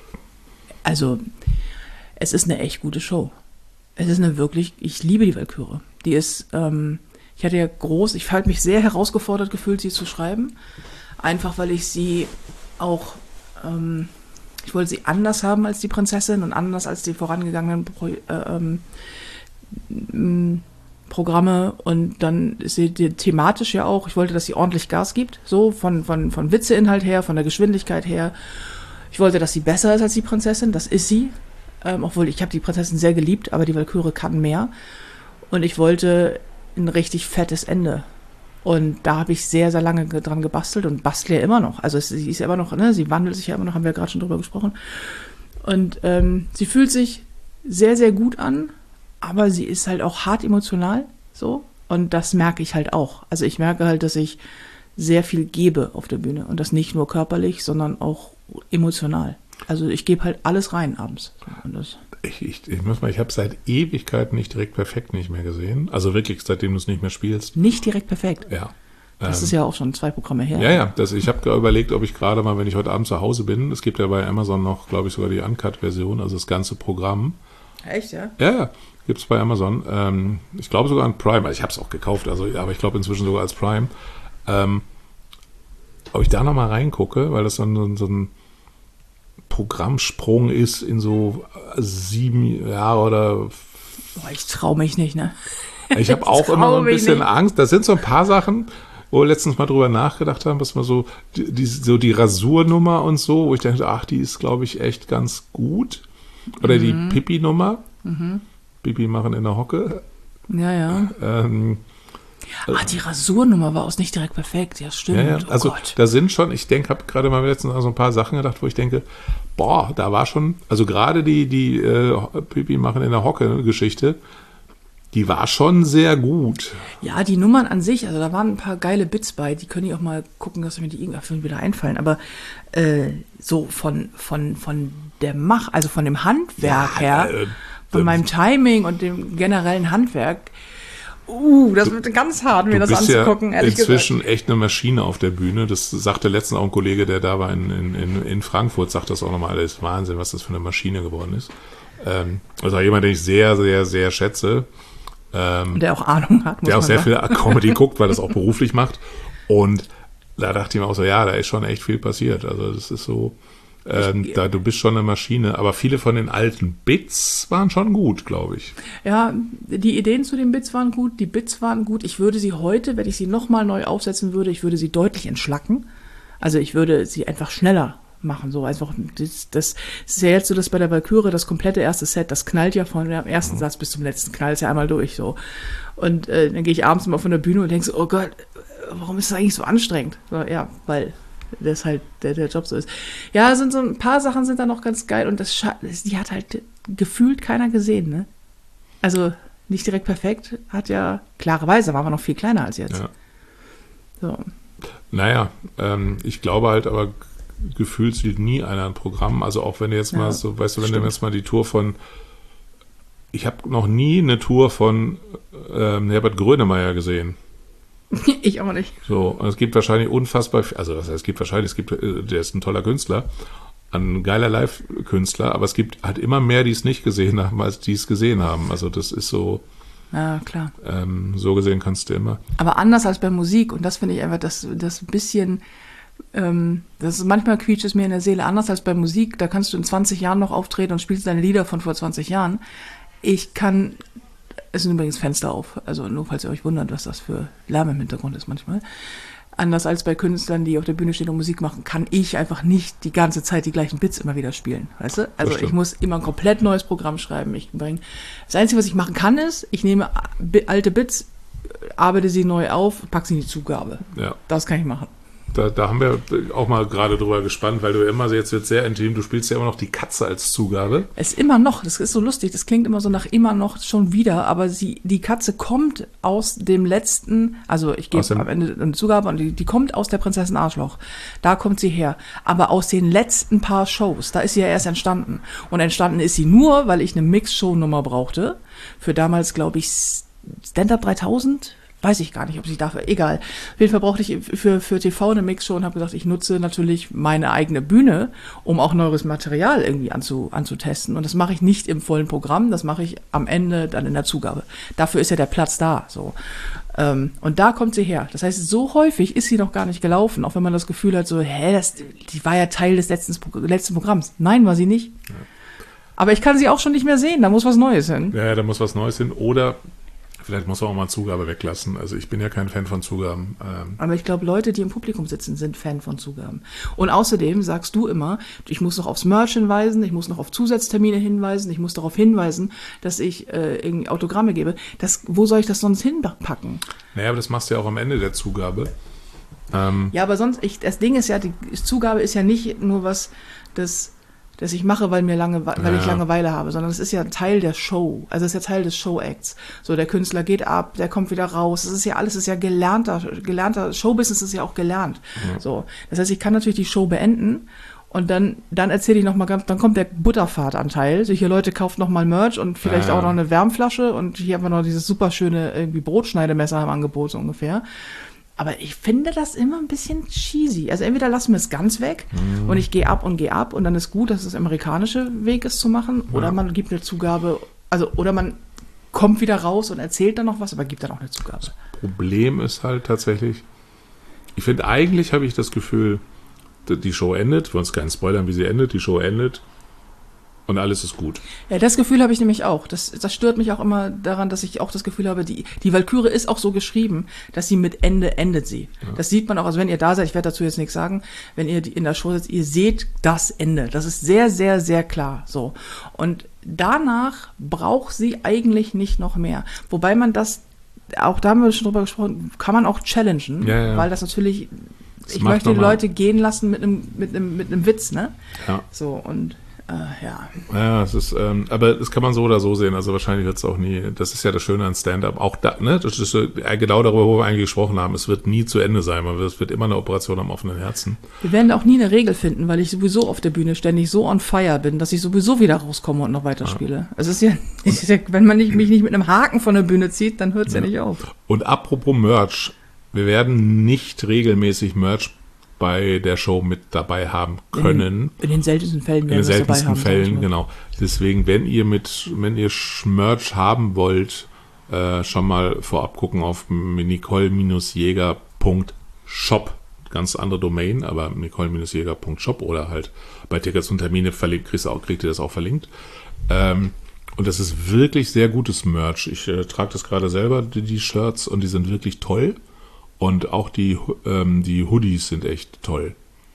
Also es ist eine echt gute Show. Es ist eine wirklich, ich liebe die Walküre. Die ist, ähm, ich hatte ja groß, ich habe mich sehr herausgefordert gefühlt, sie zu schreiben. Einfach, weil ich sie auch, ähm, ich wollte sie anders haben als die Prinzessin und anders als die vorangegangenen Pro, äh, ähm, Programme. Und dann ist sie thematisch ja auch, ich wollte, dass sie ordentlich Gas gibt, so von, von, von Witzeinhalt her, von der Geschwindigkeit her. Ich wollte, dass sie besser ist als die Prinzessin, das ist sie. Ähm, obwohl, ich habe die Prinzessin sehr geliebt, aber die Walküre kann mehr. Und ich wollte ein richtig fettes Ende. Und da habe ich sehr, sehr lange dran gebastelt und bastle ja immer noch. Also es, sie ist ja immer noch, ne, sie wandelt sich ja immer noch, haben wir ja gerade schon drüber gesprochen. Und ähm, sie fühlt sich sehr, sehr gut an, aber sie ist halt auch hart emotional, so. Und das merke ich halt auch. Also ich merke halt, dass ich sehr viel gebe auf der Bühne. Und das nicht nur körperlich, sondern auch emotional. Also ich gebe halt alles rein abends. Und das ich, ich, ich muss mal, ich habe seit Ewigkeiten Nicht direkt perfekt nicht mehr gesehen. Also wirklich, seitdem du es nicht mehr spielst. Nicht direkt perfekt? Ja. Das ähm, ist ja auch schon zwei Programme her. Ja, ja. Das, ich habe überlegt, ob ich gerade mal, wenn ich heute Abend zu Hause bin, es gibt ja bei Amazon noch, glaube ich, sogar die Uncut-Version, also das ganze Programm. Echt, ja? Ja, ja. Gibt es bei Amazon. Ähm, ich glaube sogar an Prime. Also ich habe es auch gekauft, also, aber ich glaube inzwischen sogar als Prime. Ähm, ob ich da nochmal reingucke, weil das dann so, so ein Programmsprung ist in so sieben Jahre oder. Boah, ich traue mich nicht, ne? Ich habe auch immer so ein bisschen Angst. Das sind so ein paar Sachen, wo wir letztens mal drüber nachgedacht haben, was man so die, die, so die Rasurnummer und so, wo ich dachte, ach, die ist, glaube ich, echt ganz gut. Oder mhm. die Pipi-Nummer. Mhm. Pipi machen in der Hocke. Ja, ja. Ähm, Ah, die Rasurnummer war aus Nicht direkt perfekt, ja stimmt. Ja, ja. Oh also Gott. Da sind schon, ich denke, habe gerade mal letztens an so ein paar Sachen gedacht, wo ich denke, boah, da war schon, also gerade die, die äh, Pipi machen in der Hocke-Geschichte, die war schon sehr gut. Ja, die Nummern an sich, also da waren ein paar geile Bits bei, die können ich auch mal gucken, dass mir die irgendwann wieder einfallen, aber äh, so von, von, von der Mach, also von dem Handwerk Ja, her, äh, von äh, meinem Timing und dem generellen Handwerk, Uh, das wird ganz hart, mir das anzugucken, ja ehrlich gesagt. Inzwischen echt eine Maschine auf der Bühne. Das sagte letztens auch ein Kollege, der da war in, in, in Frankfurt, sagt das auch nochmal, das ist Wahnsinn, was das für eine Maschine geworden ist. Ähm, also jemand, den ich sehr, sehr, sehr schätze. Ähm, Und der auch Ahnung hat, muss Der auch man sehr sagen. viel Comedy guckt, weil das auch beruflich macht. Und da dachte ich mir auch so, ja, da ist schon echt viel passiert. Also das ist so, ähm, Ich- da du bist schon eine Maschine. Aber viele von den alten Bits waren schon gut, glaube ich. Ja, die Ideen zu den Bits waren gut, die Bits waren gut. Ich würde sie heute, wenn ich sie nochmal neu aufsetzen würde, ich würde sie deutlich entschlacken. Also ich würde sie einfach schneller machen. So einfach, das, das ist ja jetzt so, dass bei der Walküre das komplette erste Set, das knallt ja von dem ersten Mhm. Satz bis zum letzten, knallt es ja einmal durch. So. Und äh, dann gehe ich abends mal von der Bühne und denke so, oh Gott, warum ist das eigentlich so anstrengend? So, ja, weil das halt der, der Job so ist. Ja, sind so ein paar Sachen sind da noch ganz geil und das Scha- die hat halt gefühlt keiner gesehen, ne? Also Nicht direkt perfekt hat ja, klarerweise waren wir noch viel kleiner als jetzt. Ja. So. Naja, ähm, ich glaube halt, aber gefühlt sieht nie einer ein Programm. Also auch wenn du jetzt Ja, mal so, weißt du, wenn du stimmt. jetzt mal die Tour von Ich habe noch nie eine Tour von ähm, Herbert Grönemeyer gesehen. Ich auch nicht. So, und es gibt wahrscheinlich unfassbar, also was heißt, es gibt wahrscheinlich, es gibt, der ist ein toller Künstler, ein geiler Live-Künstler, aber es gibt halt immer mehr, die es nicht gesehen haben, als die es gesehen haben. Also das ist so, Ja, klar. ähm, so gesehen kannst du immer. Aber anders als bei Musik, und das finde ich einfach, das, das bisschen, ähm, das ist, manchmal quietscht es mir in der Seele, anders als bei Musik, da kannst du in zwanzig Jahren noch auftreten und spielst deine Lieder von vor zwanzig Jahren. Ich kann, es sind übrigens Fenster auf, also nur falls ihr euch wundert, was das für Lärm im Hintergrund ist manchmal. Anders als bei Künstlern, die auf der Bühne stehen und Musik machen, kann ich einfach nicht die ganze Zeit die gleichen Bits immer wieder spielen, weißt du? Also ich muss immer ein komplett neues Programm schreiben. Ich bringe, das Einzige, was ich machen kann, ist, ich nehme alte Bits, arbeite sie neu auf, packe sie in die Zugabe. Ja. Das kann ich machen. Da, da haben wir auch mal gerade drüber gespannt, weil du immer, jetzt wird sehr intim, du spielst ja immer noch die Katze als Zugabe. Es ist immer noch, das ist so lustig, das klingt immer so nach immer noch schon wieder, aber sie, die Katze kommt aus dem letzten, also ich gebe am Ende eine Zugabe und die, die kommt aus der Prinzessin Arschloch. Da kommt sie her. Aber aus den letzten paar Shows, da ist sie ja erst entstanden. Und entstanden ist sie nur, weil ich eine Mix-Show-Nummer brauchte. Für damals, glaube ich, Stand-Up dreitausend. Weiß ich gar nicht, ob ich dafür, egal. Auf jeden Fall brauchte ich für, für T V eine Mixshow und habe gesagt, ich nutze natürlich meine eigene Bühne, um auch neues Material irgendwie anzu, anzutesten. Und das mache ich nicht im vollen Programm, das mache ich am Ende dann in der Zugabe. Dafür ist ja der Platz da, so. Ähm, und da kommt sie her. Das heißt, so häufig ist sie noch gar nicht gelaufen, auch wenn man das Gefühl hat, so, hä, das, die war ja Teil des letzten, letzten Programms. Nein, war sie nicht. Ja. Aber ich kann sie auch schon nicht mehr sehen, da muss was Neues hin. Ja, da muss was Neues hin. Oder vielleicht muss man auch mal Zugabe weglassen. Also ich bin ja kein Fan von Zugaben. Ähm. Aber ich glaube, Leute, die im Publikum sitzen, sind Fan von Zugaben. Und außerdem sagst du immer, ich muss noch aufs Merch hinweisen, ich muss noch auf Zusatztermine hinweisen, ich muss darauf hinweisen, dass ich äh, irgendwie Autogramme gebe. Das, wo soll ich das sonst hinpacken? Naja, aber das machst du ja auch am Ende der Zugabe. Ähm. Ja, aber sonst, ich, das Ding ist ja, die Zugabe ist ja nicht nur was, das... das ich mache, weil mir lange, weil ja. ich Langeweile habe, sondern es ist ja Teil der Show, also es ist ja Teil des Show-Acts. So, der Künstler geht ab, der kommt wieder raus, das ist ja alles, das ist ja gelernter, gelernter, Showbusiness ist ja auch gelernt. Ja. So, das heißt, ich kann natürlich die Show beenden und dann, dann erzähle ich nochmal ganz, dann kommt der Butterfahrtanteil, so hier Leute, kauft nochmal Merch und vielleicht ja. auch noch eine Wärmflasche und hier haben wir noch dieses super schöne irgendwie Brotschneidemesser im Angebot, so ungefähr. Aber ich finde das immer ein bisschen cheesy. Also entweder lassen wir es ganz weg mhm. und ich gehe ab und gehe ab und dann ist gut, dass es der amerikanische Weg ist zu machen. Oder ja. man gibt eine Zugabe, also oder man kommt wieder raus und erzählt dann noch was, aber gibt dann auch eine Zugabe. Das Problem ist halt tatsächlich, ich finde eigentlich habe ich das Gefühl, die Show endet, wir uns keinen spoilern, wie sie endet, die Show endet und alles ist gut. Ja, das Gefühl habe ich nämlich auch. Das, das stört mich auch immer daran, dass ich auch das Gefühl habe, die, die Walküre ist auch so geschrieben, dass sie mit Ende endet sie. Ja. Das sieht man auch, also wenn ihr da seid, ich werde dazu jetzt nichts sagen, wenn ihr in der Show sitzt, ihr seht das Ende. Das ist sehr, sehr, sehr klar. So. Und danach braucht sie eigentlich nicht noch mehr. Wobei man das, auch da haben wir schon drüber gesprochen, kann man auch challengen, ja, ja. weil das natürlich, das ich möchte die Leute gehen lassen mit einem, mit einem, mit einem Witz, ne? Ja. So, und Uh, ja. Ja, es ist, ähm, aber das kann man so oder so sehen. Also wahrscheinlich wird es auch nie, das ist ja das Schöne an Stand-Up. Auch da, ne, das ist genau darüber, wo wir eigentlich gesprochen haben. Es wird nie zu Ende sein, weil es wird immer eine Operation am offenen Herzen. Wir werden auch nie eine Regel finden, weil ich sowieso auf der Bühne ständig so on fire bin, dass ich sowieso wieder rauskomme und noch weiterspiele. Ja. Also es ist ja, es ist ja, wenn man nicht, mich nicht mit einem Haken von der Bühne zieht, dann hört es ja. ja nicht auf. Und apropos Merch, wir werden nicht regelmäßig Merch bei der Show mit dabei haben können. In, in den seltensten Fällen werden wir es dabei haben. In den seltensten Fällen, genau. Deswegen, wenn ihr mit, wenn ihr Merch haben wollt, äh, schon mal vorab gucken auf nicole Jäger Punkt shop. Ganz andere Domain, aber nicole Jäger Punkt shop oder halt bei Tickets und Termine verlinkt, kriegst du auch, kriegt ihr das auch verlinkt. Ähm, und das ist wirklich sehr gutes Merch. Ich äh, trage das gerade selber, die, die Shirts, und die sind wirklich toll. Und auch die, ähm, die Hoodies sind echt toll.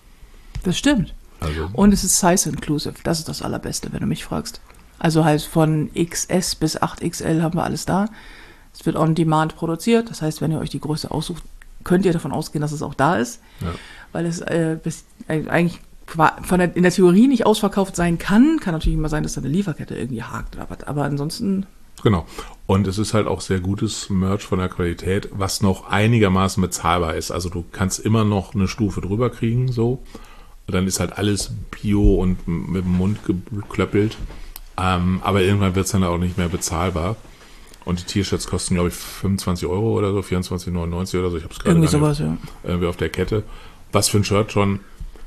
Das stimmt. Also. Und es ist size-inclusive. Das ist das Allerbeste, wenn du mich fragst. Also halt von X S bis acht X L haben wir alles da. Es wird on demand produziert. Das heißt, wenn ihr euch die Größe aussucht, könnt ihr davon ausgehen, dass es auch da ist. Ja. Weil es äh, bis, äh, eigentlich von der, in der Theorie nicht ausverkauft sein kann. Kann natürlich immer sein, dass da eine Lieferkette irgendwie hakt oder was. Aber ansonsten... Genau. Und es ist halt auch sehr gutes Merch von der Qualität, was noch einigermaßen bezahlbar ist. Also du kannst immer noch eine Stufe drüber kriegen, so. Und dann ist halt alles Bio und mit dem Mund geklöppelt. Ähm, aber irgendwann wird es dann auch nicht mehr bezahlbar. Und die T-Shirts kosten, glaube ich, fünfundzwanzig Euro oder so, vierundzwanzig neunundneunzig oder so. Ich habe es gerade Irgendwie sowas, ja. Irgendwie auf der Kette. Was für ein Shirt schon.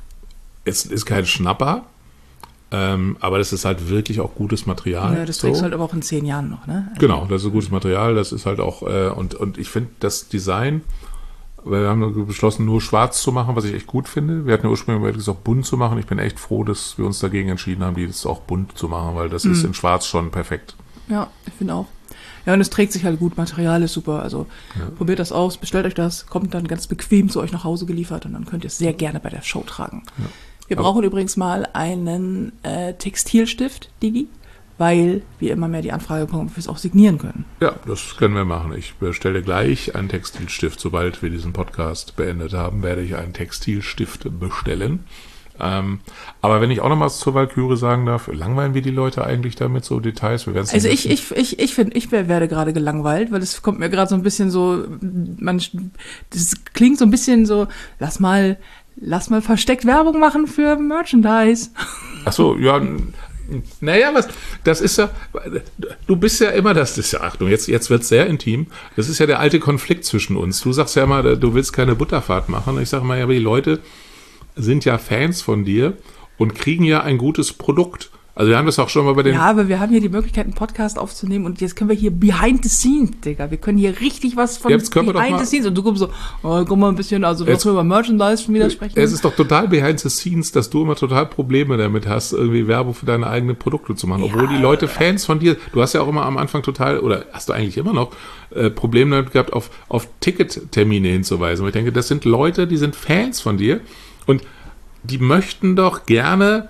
Es ist kein Schnapper, ähm, aber das ist halt wirklich auch gutes Material. Ja, das trägst du halt aber auch in zehn Jahren noch, ne? Also Genau, das ist gutes Material. Das ist halt auch, äh, und, und ich finde das Design, weil wir haben beschlossen, nur schwarz zu machen, was ich echt gut finde. Wir hatten ja ursprünglich gesagt, bunt zu machen. Ich bin echt froh, dass wir uns dagegen entschieden haben, die das auch bunt zu machen, weil das mhm. ist in schwarz schon perfekt. Ja, ich finde auch. Ja, und es trägt sich halt gut, Material ist super, also ja. Probiert das aus, bestellt euch das, kommt dann ganz bequem zu euch nach Hause geliefert und dann könnt ihr es sehr gerne bei der Show tragen. Ja. Wir brauchen Aber übrigens mal einen äh, Textilstift, Digi, weil wir immer mehr die Anfrage bekommen, ob wir es auch signieren können. Ja, das können wir machen. Ich bestelle gleich einen Textilstift. Sobald wir diesen Podcast beendet haben, werde ich einen Textilstift bestellen. Ähm, aber wenn ich auch noch was zur Walküre sagen darf, langweilen wir die Leute eigentlich damit so Details? Wir also ich, ich, ich, ich finde, ich werde gerade gelangweilt, weil es kommt mir gerade so ein bisschen so, man, das klingt so ein bisschen so, lass mal, lass mal versteckt Werbung machen für Merchandise. Ach so, ja, naja, was, das ist ja, du bist ja immer das, das ist ja, Achtung, jetzt, jetzt wird's sehr intim, das ist ja der alte Konflikt zwischen uns. Du sagst ja immer, du willst keine Butterfahrt machen. Ich sage mal, ja, aber die Leute sind ja Fans von dir und kriegen ja ein gutes Produkt. Also wir haben das auch schon mal bei den... Ja, aber wir haben hier die Möglichkeit, einen Podcast aufzunehmen und jetzt können wir hier behind the scenes, Digga. Wir können hier richtig was von jetzt können wir behind doch mal, the scenes und du kommst so, oh, guck mal ein bisschen, also jetzt können wir über Merchandise schon wieder sprechen. Es ist doch total behind the scenes, dass du immer total Probleme damit hast, irgendwie Werbung für deine eigenen Produkte zu machen. Ja, obwohl die Leute Fans von dir, du hast ja auch immer am Anfang total, oder hast du eigentlich immer noch, äh, Probleme damit gehabt, auf, auf Tickettermine hinzuweisen. Und ich denke, das sind Leute, die sind Fans von dir und die möchten doch gerne,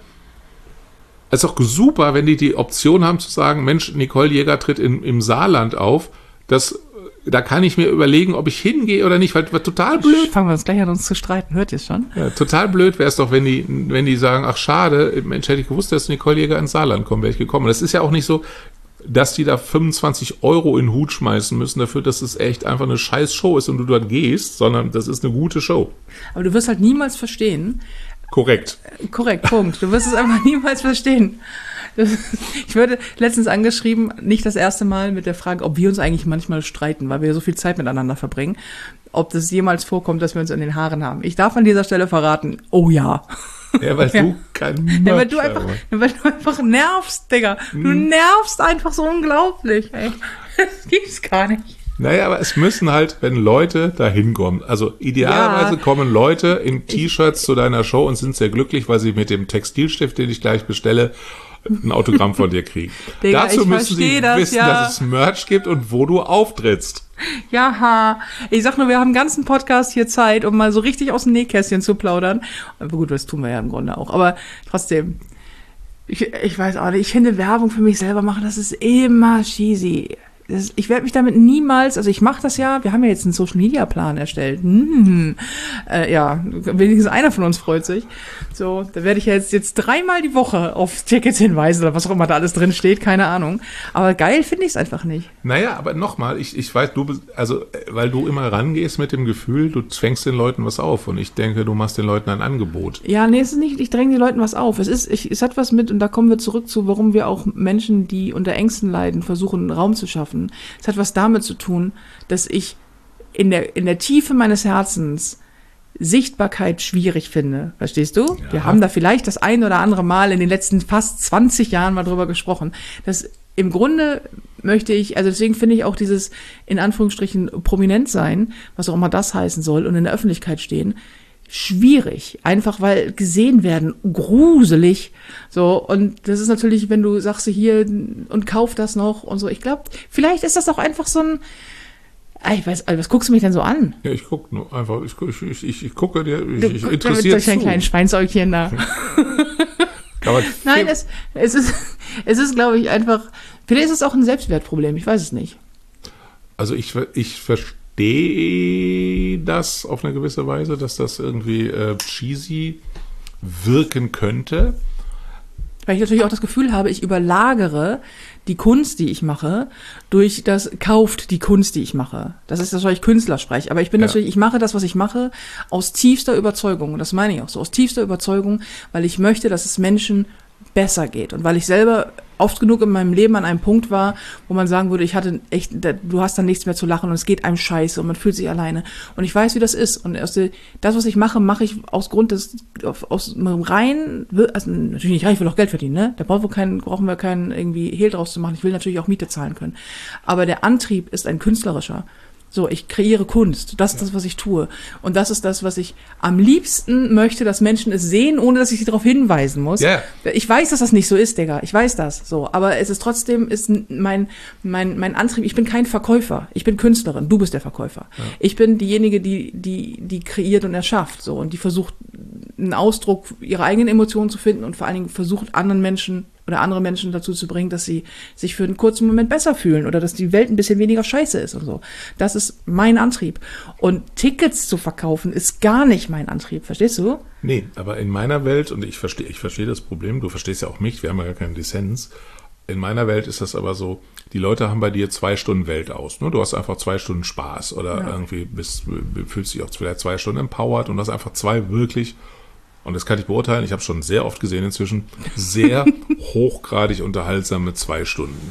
es ist auch super, wenn die die Option haben zu sagen, Mensch, Nicole Jäger tritt in, im Saarland auf, das, da kann ich mir überlegen, ob ich hingehe oder nicht, weil, weil total blöd. Fangen wir uns gleich an, uns zu streiten, hört ihr es schon? Ja, total blöd wäre es doch, wenn die, wenn die sagen, ach schade, Mensch, hätte ich gewusst, dass Nicole Jäger ins Saarland kommt, wäre ich gekommen. Das ist ja auch nicht so, dass die da fünfundzwanzig Euro in den Hut schmeißen müssen dafür, dass es echt einfach eine scheiß Show ist und du dort gehst, sondern das ist eine gute Show. Aber du wirst halt niemals verstehen. Korrekt. Korrekt, Punkt. Du wirst es einfach niemals verstehen. Das, ich wurde letztens angeschrieben, nicht das erste Mal, mit der Frage, ob wir uns eigentlich manchmal streiten, weil wir so viel Zeit miteinander verbringen, ob das jemals vorkommt, dass wir uns in den Haaren haben. Ich darf an dieser Stelle verraten, oh ja. Ja, weil ja. du kein Merch ja, weil du einfach, weil du einfach nervst, Digga. Du hm. nervst einfach so unglaublich, ey. Das gibt's gar nicht. Naja, aber es müssen halt, wenn Leute da hinkommen, also idealerweise ja. kommen Leute in T-Shirts zu deiner Show und sind sehr glücklich, weil sie mit dem Textilstift, den ich gleich bestelle, ein Autogramm von dir kriegen. Digga, Dazu ich müssen sie das, wissen, ja. dass es Merch gibt und wo du auftrittst. Ja, ich sag nur, wir haben einen ganzen Podcast hier Zeit, um mal so richtig aus dem Nähkästchen zu plaudern. Aber gut, das tun wir ja im Grunde auch. Aber trotzdem, ich, ich weiß auch nicht, ich finde Werbung für mich selber machen, das ist immer cheesy. Das, ich werde mich damit niemals, also ich mache das ja, wir haben ja jetzt einen Social-Media-Plan erstellt. Hm, äh, ja, wenigstens einer von uns freut sich. So, da werde ich ja jetzt, jetzt dreimal die Woche auf Tickets hinweisen oder was auch immer da alles drin steht, keine Ahnung. Aber geil finde ich es einfach nicht. Naja, aber nochmal, ich, ich weiß, du bist, also, weil du immer rangehst mit dem Gefühl, du zwängst den Leuten was auf und ich denke, du machst den Leuten ein Angebot. Ja, nee, es ist nicht, ich dränge den Leuten was auf. Es ist, ich, es hat was mit, und da kommen wir zurück zu, warum wir auch Menschen, die unter Ängsten leiden, versuchen, einen Raum zu schaffen. Es hat was damit zu tun, dass ich in der, in der Tiefe meines Herzens Sichtbarkeit schwierig finde. Verstehst du? Ja. Wir haben da vielleicht das ein oder andere Mal in den letzten fast zwanzig Jahren mal drüber gesprochen. Das im Grunde möchte ich, also deswegen finde ich auch dieses, in Anführungsstrichen, prominent sein, was auch immer das heißen soll, und in der Öffentlichkeit stehen, schwierig, einfach weil gesehen werden, gruselig, so, und das ist natürlich, wenn du sagst hier und kauf das noch und so, ich glaube, vielleicht ist das auch einfach so ein, ich weiß, was guckst du mich denn so an? Ja, ich gucke nur einfach, ich, ich, ich, ich gucke dir, ich, du, ich interessiere durch ein kleines Schweinsäugchen da. Nein, es, es ist, es ist, glaube ich, einfach, vielleicht ist es auch ein Selbstwertproblem, ich weiß es nicht. Also ich, ich verstehe verstehe das auf eine gewisse Weise, dass das irgendwie äh, cheesy wirken könnte. Weil ich natürlich auch das Gefühl habe, ich überlagere die Kunst, die ich mache, durch das kauft die Kunst, die ich mache. Das ist das, was ich Künstler spreche. Aber ich bin ja. natürlich, ich mache das, was ich mache, aus tiefster Überzeugung. Und das meine ich auch so, aus tiefster Überzeugung, weil ich möchte, dass es Menschen besser geht. Und weil ich selber oft genug in meinem Leben an einem Punkt war, wo man sagen würde, ich hatte echt, du hast dann nichts mehr zu lachen und es geht einem scheiße und man fühlt sich alleine. Und ich weiß, wie das ist. Und aus der, das, was ich mache, mache ich aus Grund des, aus einem rein, also natürlich nicht rein, ich will auch Geld verdienen, ne? Da brauchen wir keinen, brauchen wir keinen irgendwie Hehl draus zu machen. Ich will natürlich auch Miete zahlen können. Aber der Antrieb ist ein künstlerischer. So, ich kreiere Kunst. Das ist das, was ich tue. Und das ist das, was ich am liebsten möchte, dass Menschen es sehen, ohne dass ich sie darauf hinweisen muss. Yeah. Ich weiß, dass das nicht so ist, Digga. Ich weiß das. So. Aber es ist trotzdem, ist mein, mein, mein Antrieb. Ich bin kein Verkäufer. Ich bin Künstlerin. Du bist der Verkäufer. Ja. Ich bin diejenige, die, die, die kreiert und erschafft. So. Und die versucht, einen Ausdruck ihrer eigenen Emotionen zu finden und vor allen Dingen versucht, anderen Menschen oder andere Menschen dazu zu bringen, dass sie sich für einen kurzen Moment besser fühlen oder dass die Welt ein bisschen weniger scheiße ist und so. Das ist mein Antrieb. Und Tickets zu verkaufen ist gar nicht mein Antrieb, verstehst du? Nee, aber in meiner Welt, und ich verstehe ich verstehe das Problem, du verstehst ja auch mich, wir haben ja gar keinen Dissens. In meiner Welt ist das aber so, die Leute haben bei dir zwei Stunden Welt aus. Ne? Du hast einfach zwei Stunden Spaß oder ja. irgendwie bist, fühlst dich auch vielleicht zwei Stunden empowered und hast einfach zwei wirklich, und das kann ich beurteilen, ich habe schon sehr oft gesehen inzwischen, sehr hochgradig unterhaltsame zwei Stunden.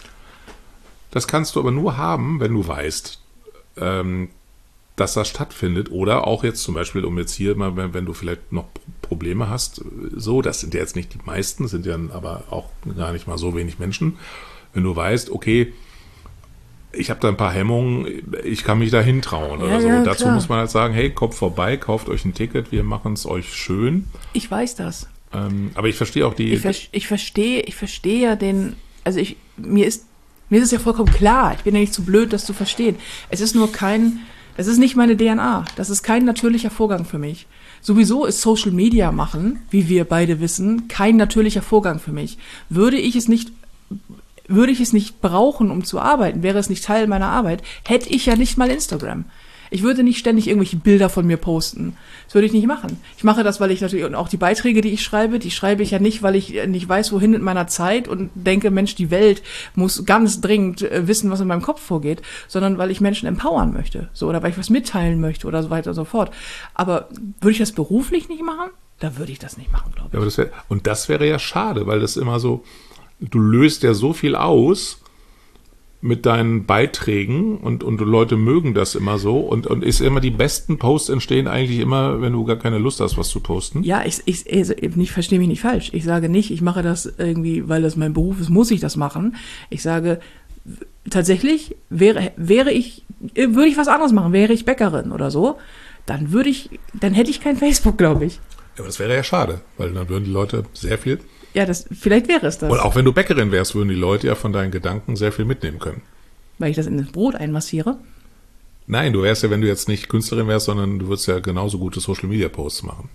Das kannst du aber nur haben, wenn du weißt, ähm, dass das stattfindet. Oder auch jetzt zum Beispiel, um jetzt hier mal, wenn, wenn du vielleicht noch Probleme hast, so, das sind ja jetzt nicht die meisten, sind ja aber auch gar nicht mal so wenig Menschen. Wenn du weißt, okay, ich habe da ein paar Hemmungen, ich kann mich da hintrauen oder ja, so. Ja, dazu klar. Muss man halt sagen, hey, kommt vorbei, kauft euch ein Ticket, wir machen es euch schön. Ich weiß das. Ähm, aber ich verstehe auch die... Ich, ver- ich verstehe ich verstehe ja den... Also ich mir ist mir ist es ja vollkommen klar, ich bin ja nicht zu blöd, das zu verstehen. Es ist nur kein... Es ist nicht meine D N A. Das ist kein natürlicher Vorgang für mich. Sowieso ist Social Media machen, wie wir beide wissen, kein natürlicher Vorgang für mich. Würde ich es nicht... Würde ich es nicht brauchen, um zu arbeiten, wäre es nicht Teil meiner Arbeit, hätte ich ja nicht mal Instagram. Ich würde nicht ständig irgendwelche Bilder von mir posten. Das würde ich nicht machen. Ich mache das, weil ich natürlich, und auch die Beiträge, die ich schreibe, die schreibe ich ja nicht, weil ich nicht weiß, wohin mit meiner Zeit und denke, Mensch, die Welt muss ganz dringend wissen, was in meinem Kopf vorgeht, sondern weil ich Menschen empowern möchte, so, oder weil ich was mitteilen möchte oder so weiter und so fort. Aber würde ich das beruflich nicht machen? Da würde ich das nicht machen, glaube ich. Ja, aber das wär, und das wäre ja schade, weil das immer so, du löst ja so viel aus mit deinen Beiträgen und, und Leute mögen das immer so und, und ist immer, die besten Posts entstehen eigentlich immer, wenn du gar keine Lust hast, was zu posten. Ja, ich, ich, ich, ich verstehe mich nicht falsch. Ich sage nicht, ich mache das irgendwie, weil das mein Beruf ist, muss ich das machen. Ich sage, tatsächlich wäre, wäre ich, würde ich was anderes machen, wäre ich Bäckerin oder so, dann würde ich, dann hätte ich kein Facebook, glaube ich. Ja, aber das wäre ja schade, weil dann würden die Leute sehr viel... Ja, das, vielleicht wäre es das. Und auch wenn du Bäckerin wärst, würden die Leute ja von deinen Gedanken sehr viel mitnehmen können. Weil ich das in das Brot einmassiere? Nein, du wärst ja, wenn du jetzt nicht Künstlerin wärst, sondern du würdest ja genauso gute Social-Media-Posts machen.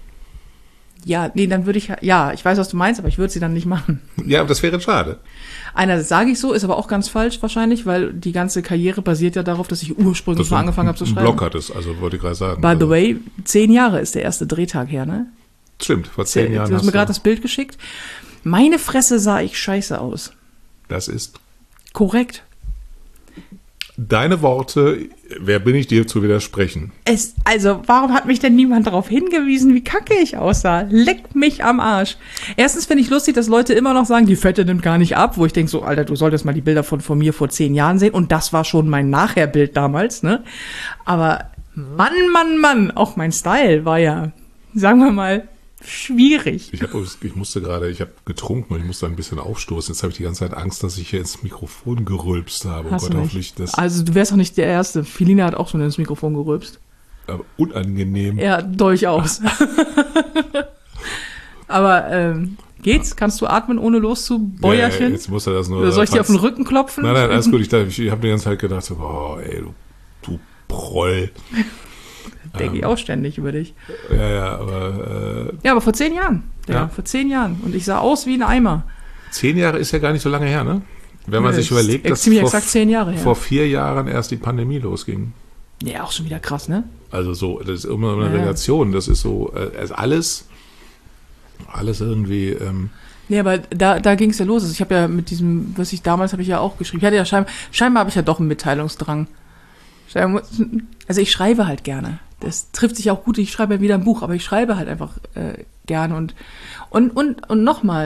Ja, nee, dann würde ich, ja, ich weiß, was du meinst, aber ich würde sie dann nicht machen. Ja, das wäre schade. Einerseits sage ich so, ist aber auch ganz falsch wahrscheinlich, weil die ganze Karriere basiert ja darauf, dass ich ursprünglich mal angefangen habe zu schreiben. Einen Blog hattest, also wollte ich gerade sagen. By also. the way, zehn Jahre ist der erste Drehtag her, ne? Stimmt, vor zehn Jahren. Du hast mir gerade das Bild geschickt. Meine Fresse sah ich scheiße aus. Das ist korrekt. Deine Worte, wer bin ich dir zu widersprechen? Es, also, warum hat mich denn niemand darauf hingewiesen, wie kacke ich aussah? Leck mich am Arsch. Erstens finde ich lustig, dass Leute immer noch sagen, die Fette nimmt gar nicht ab, wo ich denke so, Alter, du solltest mal die Bilder von, von mir vor zehn Jahren sehen. Und das war schon mein Nachherbild damals, ne? Aber Mann, Mann, Mann, auch mein Style war ja, sagen wir mal, schwierig. Ich, hab, ich musste gerade, ich habe getrunken und ich musste ein bisschen aufstoßen. Jetzt habe ich die ganze Zeit Angst, dass ich hier ins Mikrofon gerülpst habe. Hast oh Gott, hoffentlich das. Also du wärst auch nicht der Erste. Filina hat auch schon ins Mikrofon gerülpst. Aber unangenehm. Ja, durchaus. Aber ähm, geht's? Kannst du atmen, ohne loszubäuerchen? Ja, ja, jetzt muss er das nur. Oder soll ich dir auf den Rücken klopfen? Nein, nein, alles gut. Ich, ich habe die ganze Zeit gedacht, so, oh, ey, du, du Proll. Denke ich auch ständig über dich. Ja, ja, aber... Äh, ja, aber vor zehn Jahren. Ja, ja, vor zehn Jahren. Und ich sah aus wie ein Eimer. Zehn Jahre ist ja gar nicht so lange her, ne? Wenn man ja, sich überlegt, dass ziemlich vor, exakt zehn Jahre her. vor vier Jahren erst die Pandemie losging. Ja, auch schon wieder krass, ne? Also so, das ist immer eine ja. Relation. Das ist so, äh, ist alles, alles irgendwie... Ähm, Nee, aber da, da ging es ja los. Also ich habe ja mit diesem, was ich damals habe ich ja auch geschrieben. Ich hatte ja scheinbar, scheinbar habe ich ja doch einen Mitteilungsdrang. Also ich schreibe halt gerne. Das trifft sich auch gut, ich schreibe ja wieder ein Buch, aber ich schreibe halt einfach äh, gerne und und und und nochmal,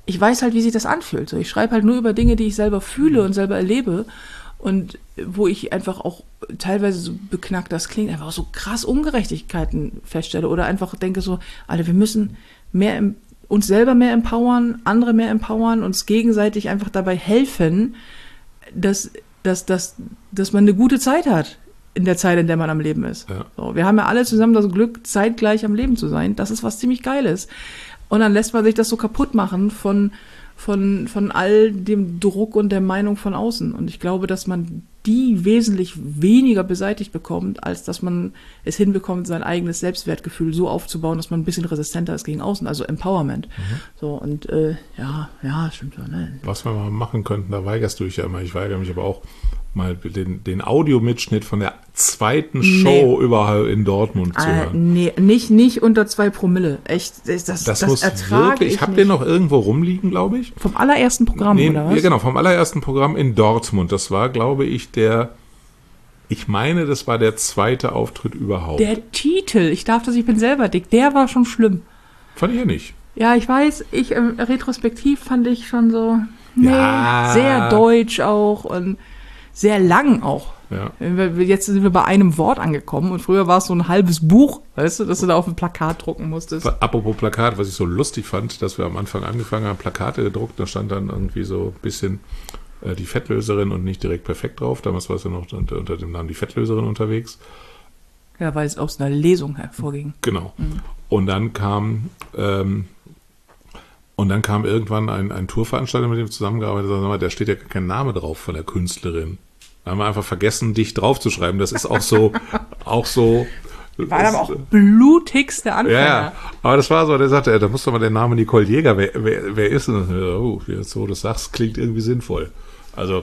ich weiß halt, wie sich das anfühlt. So, ich schreibe halt nur über Dinge, die ich selber fühle und selber erlebe und wo ich einfach auch teilweise so beknackt das klingt, einfach auch so krass Ungerechtigkeiten feststelle oder einfach denke so, Alter, wir müssen mehr im, uns selber mehr empowern, andere mehr empowern, uns gegenseitig einfach dabei helfen, dass, dass, dass, dass man eine gute Zeit hat in der Zeit, in der man am Leben ist. Ja. So, wir haben ja alle zusammen das Glück, zeitgleich am Leben zu sein. Das ist was ziemlich Geiles. Und dann lässt man sich das so kaputt machen von, von, von all dem Druck und der Meinung von außen. Und ich glaube, dass man die wesentlich weniger beseitigt bekommt, als dass man es hinbekommt, sein eigenes Selbstwertgefühl so aufzubauen, dass man ein bisschen resistenter ist gegen außen, also Empowerment. Mhm. So, und äh, ja, ja, stimmt schon. Ne? Was wir mal machen könnten, da weigerst du dich ja immer, ich weigere mich aber auch, mal den, den Audiomitschnitt von der zweiten Show nee. überall in Dortmund zu hören. Äh, nee, nicht, nicht unter zwei Promille. Echt, das, das, das, das muss ertrage wirklich, ich ich habe nicht. den noch irgendwo rumliegen, glaube ich. Vom allerersten Programm, nee, oder was? Ja, genau, vom allerersten Programm in Dortmund. Das war, glaube ich, der, ich meine, das war der zweite Auftritt überhaupt. Der Titel, ich darf das, ich bin selber dick, der war schon schlimm. Fand ich ja nicht. Ja, ich weiß, ich, äh, retrospektiv fand ich schon so, nee, ja. sehr deutsch auch und sehr lang auch. Ja. Jetzt sind wir bei einem Wort angekommen und früher war es so ein halbes Buch, weißt du, dass du da auf ein Plakat drucken musstest. Apropos Plakat, was ich so lustig fand, dass wir am Anfang angefangen haben, Plakate gedruckt, da stand dann irgendwie so ein bisschen äh, die Fettlöserin und nicht direkt perfekt drauf. Damals war es ja noch unter, unter dem Namen die Fettlöserin unterwegs. Ja, weil es aus einer Lesung hervorging. Genau. Mhm. Und dann kam ähm, und dann kam irgendwann ein, ein Tourveranstalter, mit dem wir zusammengearbeitet haben, da steht ja kein Name drauf von der Künstlerin. Da haben wir einfach vergessen, dich draufzuschreiben. Das ist auch so, auch so. War aber auch blutigste Anfänger. Ja, aber das war so, der sagte, da muss doch mal der Name Nicole Jäger, wer, wer, wer ist denn? Oh, wie jetzt so das sagst, klingt irgendwie sinnvoll. Also,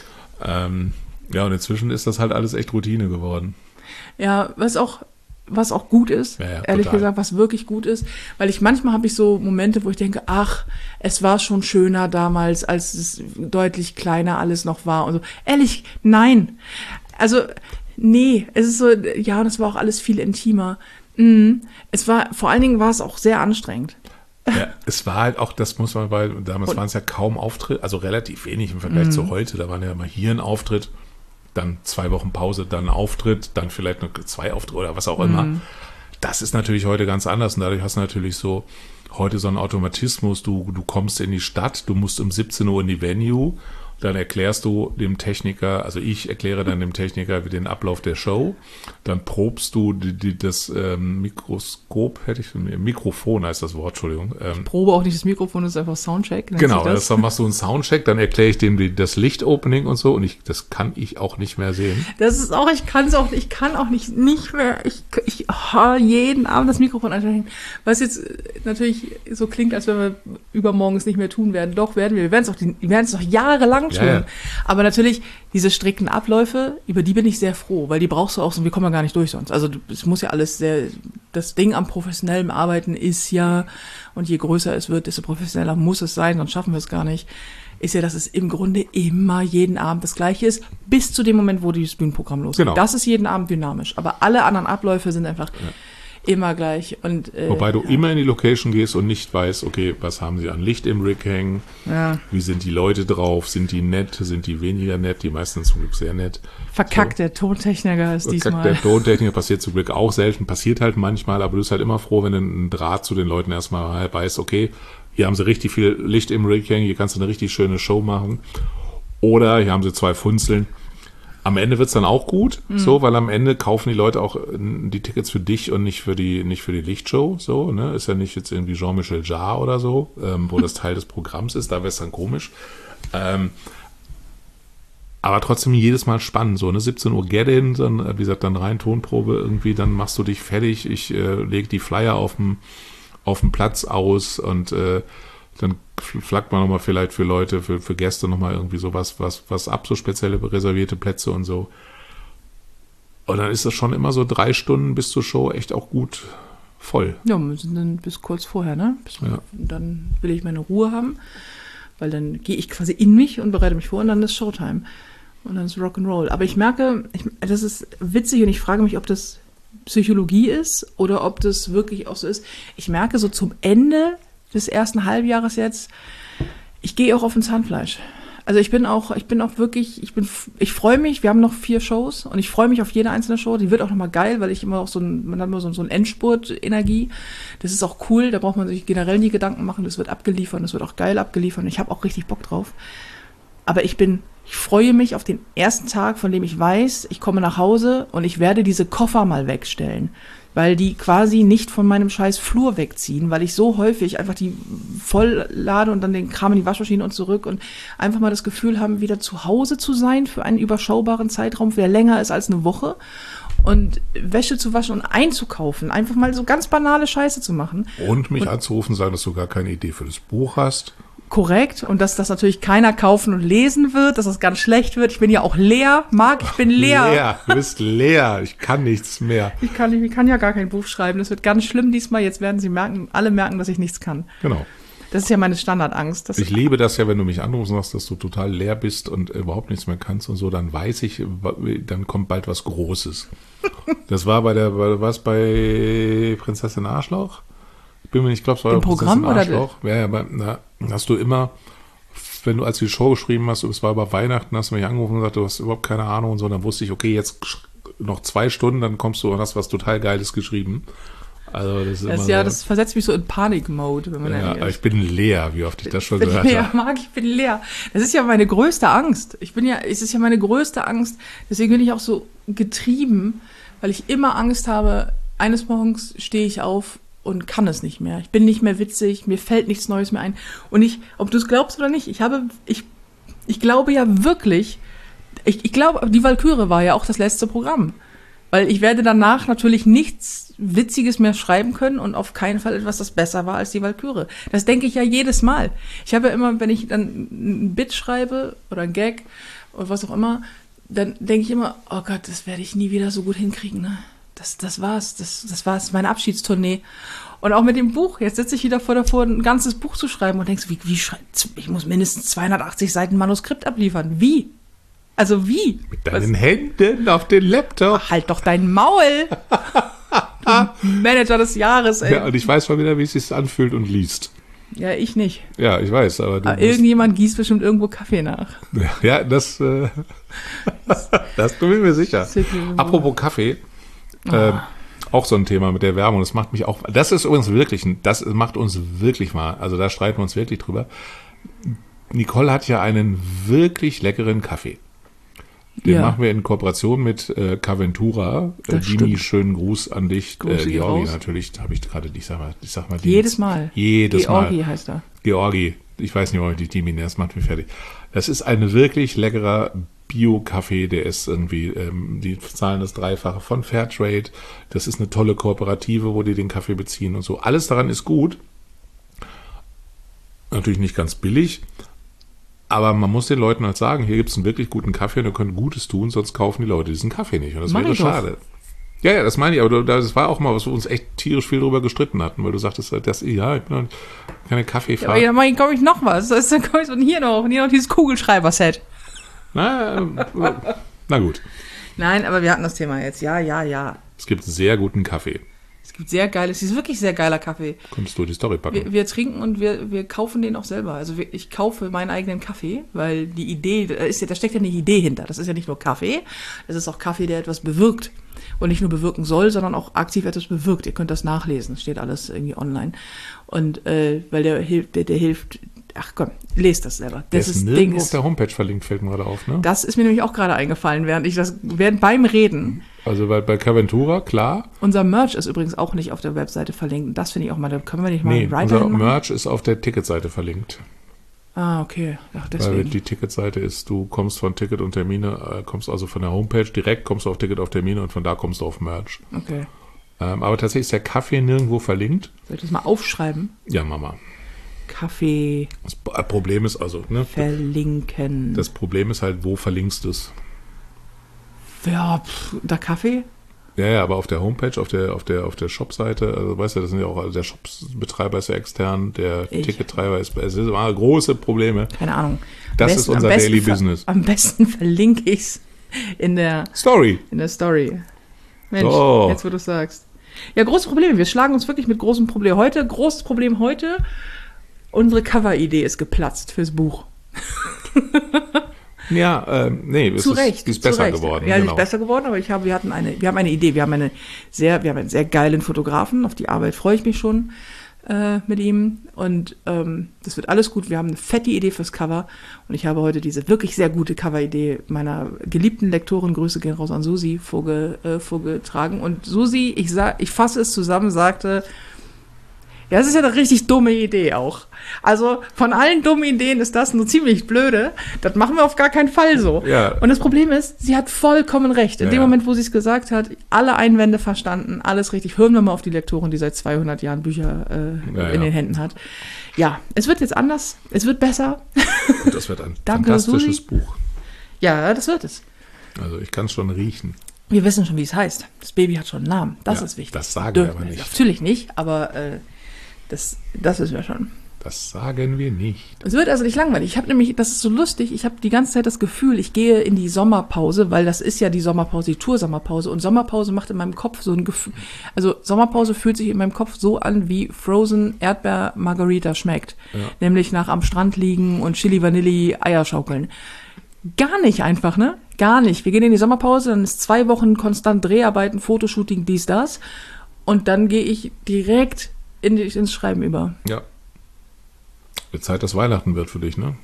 ähm, ja, und inzwischen ist das halt alles echt Routine geworden. Ja, was auch, was auch gut ist, ja, ja, ehrlich total. gesagt, was wirklich gut ist, weil ich manchmal habe ich so Momente, wo ich denke, ach, es war schon schöner damals, als es deutlich kleiner alles noch war und so. Ehrlich, nein. Also, nee, es ist so, ja, und es war auch alles viel intimer. Mhm. Es war, vor allen Dingen war es auch sehr anstrengend. Ja, es war halt auch, das muss man, weil damals waren es ja kaum Auftritte, also relativ wenig im Vergleich mhm. zu heute. Da waren ja mal hier ein Auftritt, dann zwei Wochen Pause, dann ein Auftritt, dann vielleicht noch zwei Auftritte oder was auch immer. Mhm. Das ist natürlich heute ganz anders und dadurch hast du natürlich so heute so einen Automatismus. Du, du kommst in die Stadt, du musst um siebzehn Uhr in die Venue, dann erklärst du dem Techniker, also ich erkläre dann dem Techniker den Ablauf der Show, dann probst du die, die, das ähm, Mikroskop, hätte ich Mikrofon heißt das Wort, Entschuldigung. Ähm, ich probe auch nicht das Mikrofon, das ist einfach Soundcheck. Genau, das? dann machst du einen Soundcheck, dann erkläre ich dem die, das Lichtopening und so und ich, das kann ich auch nicht mehr sehen. Das ist auch, ich kann es auch, ich kann auch nicht, nicht mehr, ich, ich oh, jeden Abend das Mikrofon einschalten, was jetzt natürlich so klingt, als wenn wir übermorgen es nicht mehr tun werden. Doch, werden wir, wir werden es auch, die, wir werden es noch jahrelang tun. Ja, ja. Aber natürlich, diese strikten Abläufe, über die bin ich sehr froh, weil die brauchst du auch so, wir kommen ja gar nicht durch sonst. Also es muss ja alles sehr, das Ding am professionellen Arbeiten ist ja, und je größer es wird, desto professioneller muss es sein, sonst schaffen wir es gar nicht, ist ja, dass es im Grunde immer jeden Abend das Gleiche ist, bis zu dem Moment, wo das Bühnenprogramm losgeht. Genau. Das ist jeden Abend dynamisch, aber alle anderen Abläufe sind einfach ja. immer gleich. Und, äh, Wobei du ja. immer in die Location gehst und nicht weißt, okay, was haben sie an Licht im Rig hängen, ja. wie sind die Leute drauf, sind die nett, sind die weniger nett, die meisten sind zum Glück sehr nett. Verkackt, so. Der Tontechniker ist Verkackt, diesmal. Der Tontechniker passiert zum Glück auch selten, passiert halt manchmal, aber du bist halt immer froh, wenn du einen Draht zu den Leuten erstmal weißt, okay, hier haben sie richtig viel Licht im Rig hängen, hier kannst du eine richtig schöne Show machen. Oder hier haben sie zwei Funzeln. Am Ende wird's dann auch gut, mhm. so, weil am Ende kaufen die Leute auch die Tickets für dich und nicht für die nicht für die Lichtshow, so, ne? Ist ja nicht jetzt irgendwie Jean-Michel Jarre oder so, ähm, wo das Teil des Programms ist, da wäre es dann komisch. Ähm, aber trotzdem jedes Mal spannend, so, ne? siebzehn Uhr Get-In, dann, wie gesagt, dann rein Tonprobe irgendwie, dann machst du dich fertig, ich äh, lege die Flyer auf dem auf dem Platz aus und äh, dann flaggt man nochmal vielleicht für Leute, für, für Gäste nochmal irgendwie sowas, was, was ab, so spezielle reservierte Plätze und so. Und dann ist das schon immer so drei Stunden bis zur Show echt auch gut voll. Ja, wir sind dann bis kurz vorher, ne? Bis, ja. Dann will ich meine Ruhe haben, weil dann gehe ich quasi in mich und bereite mich vor und dann ist Showtime. Und dann ist Rock'n'Roll. Aber ich merke, ich, das ist witzig und ich frage mich, ob das Psychologie ist oder ob das wirklich auch so ist. Ich merke so zum Ende des ersten Halbjahres jetzt, Ich gehe auch auf ein Zahnfleisch. Also ich bin auch, ich bin auch wirklich, ich bin, ich freue mich, wir haben noch vier Shows und ich freue mich auf jede einzelne Show. Die wird auch nochmal geil, weil ich immer auch so ein, man hat immer so, so ein Endspurt-Energie. Das ist auch cool, da braucht man sich generell nie Gedanken machen. Das wird abgeliefert, das wird auch geil abgeliefert und ich habe auch richtig Bock drauf. Aber ich bin, ich freue mich auf den ersten Tag, von dem ich weiß, ich komme nach Hause und ich werde diese Koffer mal wegstellen. Weil die quasi nicht von meinem scheiß Flur wegziehen, weil ich so häufig einfach die voll lade und dann den Kram in die Waschmaschine und zurück und einfach mal das Gefühl haben, wieder zu Hause zu sein für einen überschaubaren Zeitraum, der länger ist als eine Woche und Wäsche zu waschen und einzukaufen, einfach mal so ganz banale Scheiße zu machen. Und mich und, anzurufen, sagen, dass du gar keine Idee für das Buch hast. Korrekt. Und dass das natürlich keiner kaufen und lesen wird, dass das ganz schlecht wird. Ich bin ja auch leer. Marc, ich bin leer. Leer, du bist leer. Ich kann nichts mehr. Ich kann, ich kann ja gar kein Buch schreiben. Das wird ganz schlimm diesmal. Jetzt werden sie merken, alle merken, dass ich nichts kann. Genau. Das ist ja meine Standardangst. Ich liebe das ja, wenn du mich anrufst und sagst, dass du total leer bist und überhaupt nichts mehr kannst und so, dann weiß ich, dann kommt bald was Großes. Das war bei der, was bei Prinzessin Arschloch? Bin mir nicht, glaube es war Im Programm oder? Ja, ja, aber na, hast du immer, wenn du als du die Show geschrieben hast, es war über Weihnachten, hast du mich angerufen und gesagt, du hast überhaupt keine Ahnung und so, dann wusste ich, okay, jetzt noch zwei Stunden, dann kommst du und hast was total Geiles geschrieben. Also das ist das, immer ja, so, das versetzt mich so in Panik-Mode, wenn man ja, ehrlich aber ist. ich bin leer, wie oft ich das schon Ich bin gehört leer, habe. Marc, ich bin leer. Das ist ja meine größte Angst. Ich bin ja, es ist ja meine größte Angst. Deswegen bin ich auch so getrieben, weil ich immer Angst habe, eines Morgens stehe ich auf und kann es nicht mehr. Ich bin nicht mehr witzig, mir fällt nichts Neues mehr ein. Und ich, ob du es glaubst oder nicht, ich habe, ich, ich glaube ja wirklich, ich, ich glaube, die Walküre war ja auch das letzte Programm. Weil ich werde danach natürlich nichts Witziges mehr schreiben können und auf keinen Fall etwas, das besser war als die Walküre. Das denke ich ja jedes Mal. Ich habe ja immer, wenn ich dann ein Bit schreibe oder ein Gag oder was auch immer, dann denke ich immer, oh Gott, das werde ich nie wieder so gut hinkriegen, ne? Das, das war's, das, das war's, meine Abschiedstournee. Und auch mit dem Buch, jetzt sitze ich wieder vor davor, ein ganzes Buch zu schreiben und denkst, wie, wie schrei- ich muss mindestens zweihundertachtzig Seiten Manuskript abliefern. Wie? Also wie? Mit deinen Was? Händen auf den Laptop. Ach, halt doch dein Maul! Du Manager des Jahres, ey. Ja, und ich weiß mal wieder, wie es sich anfühlt und liest. Ja, ich nicht. Ja, ich weiß, aber du aber irgendjemand gießt bestimmt irgendwo Kaffee nach. Ja, das, äh, das bin ich mir sicher. Apropos Kaffee, oh. äh, auch so ein Thema mit der Werbung, das macht mich auch, das ist übrigens wirklich, das macht uns wirklich mal, also da streiten wir uns wirklich drüber. Nicole hat ja einen wirklich leckeren Kaffee. Den ja. machen wir in Kooperation mit äh, Caventura. Äh, Dimi, schönen Gruß an dich. Äh, Georgi natürlich, habe ich gerade, ich sag mal, ich sag mal. Jedes Mal. Jedes Georgi Mal. Georgi heißt er. Georgi. Ich weiß nicht, warum ich die Dimi nenne, das macht mich fertig. Das ist ein wirklich leckerer Bio-Kaffee, der ist irgendwie, ähm, die zahlen das Dreifache von Fairtrade. Das ist eine tolle Kooperative, wo die den Kaffee beziehen und so. Alles daran ist gut. Natürlich nicht ganz billig. Aber man muss den Leuten halt sagen, hier gibt es einen wirklich guten Kaffee und ihr könnt Gutes tun, sonst kaufen die Leute diesen Kaffee nicht. Und das wäre schade. Ja, ja, das meine ich, aber das war auch mal, was wir uns echt tierisch viel drüber gestritten hatten, weil du sagtest, dass, ja, ich bin noch keine Kaffeefahrt. Ja, aber dann komme ich noch was. Das ist, dann komme ich so hier noch, und hier noch dieses Kugelschreiber-Set. Na, na gut. Nein, aber wir hatten das Thema jetzt. Ja, ja, ja. Es gibt sehr guten Kaffee. Es gibt sehr geiles, es ist wirklich sehr geiler Kaffee. Könntest du die Story packen? Wir, wir trinken und wir, wir kaufen den auch selber. Also wir, ich kaufe meinen eigenen Kaffee, weil die Idee, da, ist ja, da steckt ja eine Idee hinter. Das ist ja nicht nur Kaffee, das ist auch Kaffee, der etwas bewirkt. Und nicht nur bewirken soll, sondern auch aktiv etwas bewirkt. Ihr könnt das nachlesen, steht alles irgendwie online. Und äh, weil der hilft, der, der hilft, ach komm, lest das selber. Der das ist ist nirgendwo Ding auf der Homepage verlinkt, fällt mir gerade auf, ne? Das ist mir nämlich auch gerade eingefallen, während ich das, während beim Reden. Also bei, bei Caventura, klar. Unser Merch ist übrigens auch nicht auf der Webseite verlinkt. Und das finde ich auch mal, da können wir nicht mal nee, einen Writer unser hinmachen? Merch ist auf der Ticketseite verlinkt. Ah, okay. Ach, deswegen. Weil die Ticketseite ist, du kommst von Ticket und Termine, äh, kommst also von der Homepage direkt, kommst du auf Ticket auf Termine und von da kommst du auf Merch. Okay. Ähm, aber tatsächlich ist der Kaffee nirgendwo verlinkt. Soll ich das mal aufschreiben? Ja, Mama. Kaffee. Das Problem ist also, ne? Verlinken. Das Problem ist halt, wo verlinkst du es? Ja, pff, der Kaffee? Ja, ja, aber auf der Homepage, auf der, auf der, auf der Shop-Seite, also weißt du, das sind ja auch, also der Shop-Betreiber ist ja extern, der ich. Tickettreiber ist, es sind immer große Probleme. Keine Ahnung. Das besten, ist unser Daily Business. Am besten verlinke ich es in der Story. In der Story. Mensch, oh. Jetzt wo du es sagst. Ja, große Probleme. Wir schlagen uns wirklich mit großen Problemen. Heute, großes Problem heute, Unsere Cover-Idee ist geplatzt fürs Buch. Ja, ähm, nee, es Zu ist, Recht, die ist zu besser Recht. geworden. Ja, die genau. ist besser geworden, aber ich habe, wir hatten eine, wir haben eine Idee, wir haben eine sehr, wir haben einen sehr geilen Fotografen, auf die Arbeit freue ich mich schon äh, mit ihm und ähm, das wird alles gut. Wir haben eine fette Idee fürs Cover und ich habe heute diese wirklich sehr gute Cover-Idee meiner geliebten Lektorin, Grüße gehen raus an Susi, vorge, äh, vorgetragen und Susi, ich sag, ich fasse es zusammen, sagte, ja, das ist ja eine richtig dumme Idee auch. Also von allen dummen Ideen ist das eine ziemlich blöde. Das machen wir auf gar keinen Fall so. Ja. Und das Problem ist, sie hat vollkommen recht. In Ja, dem ja. Moment, wo sie es gesagt hat, alle Einwände verstanden, alles richtig. Hören wir mal auf die Lektorin, die seit zweihundert Jahren Bücher äh, Ja, in ja. den Händen hat. Ja, es wird jetzt anders. Es wird besser. Und das wird ein Danke, fantastisches Susi. Buch. Ja, das wird es. Also ich kann es schon riechen. Wir wissen schon, wie es heißt. Das Baby hat schon einen Namen. Das Ja, ist wichtig. das sagen Dür- wir aber nicht. Natürlich nicht, aber äh, das, das ist ja schon. Das sagen wir nicht. Es wird also nicht langweilig. Ich habe nämlich, das ist so lustig, ich habe die ganze Zeit das Gefühl, ich gehe in die Sommerpause, weil das ist ja die Sommerpause, die Tour-Sommerpause. Und Sommerpause macht in meinem Kopf so ein Gefühl, also Sommerpause fühlt sich in meinem Kopf so an, wie Frozen Erdbeer Margarita schmeckt. Ja. Nämlich nach am Strand liegen und Chili Vanilli Eier schaukeln. Gar nicht einfach, ne? Gar nicht. Wir gehen in die Sommerpause, dann ist zwei Wochen konstant Dreharbeiten, Fotoshooting, dies, das. Und dann gehe ich direkt in die, ins Schreiben über. Ja. Wird Zeit, dass Weihnachten wird für dich, ne?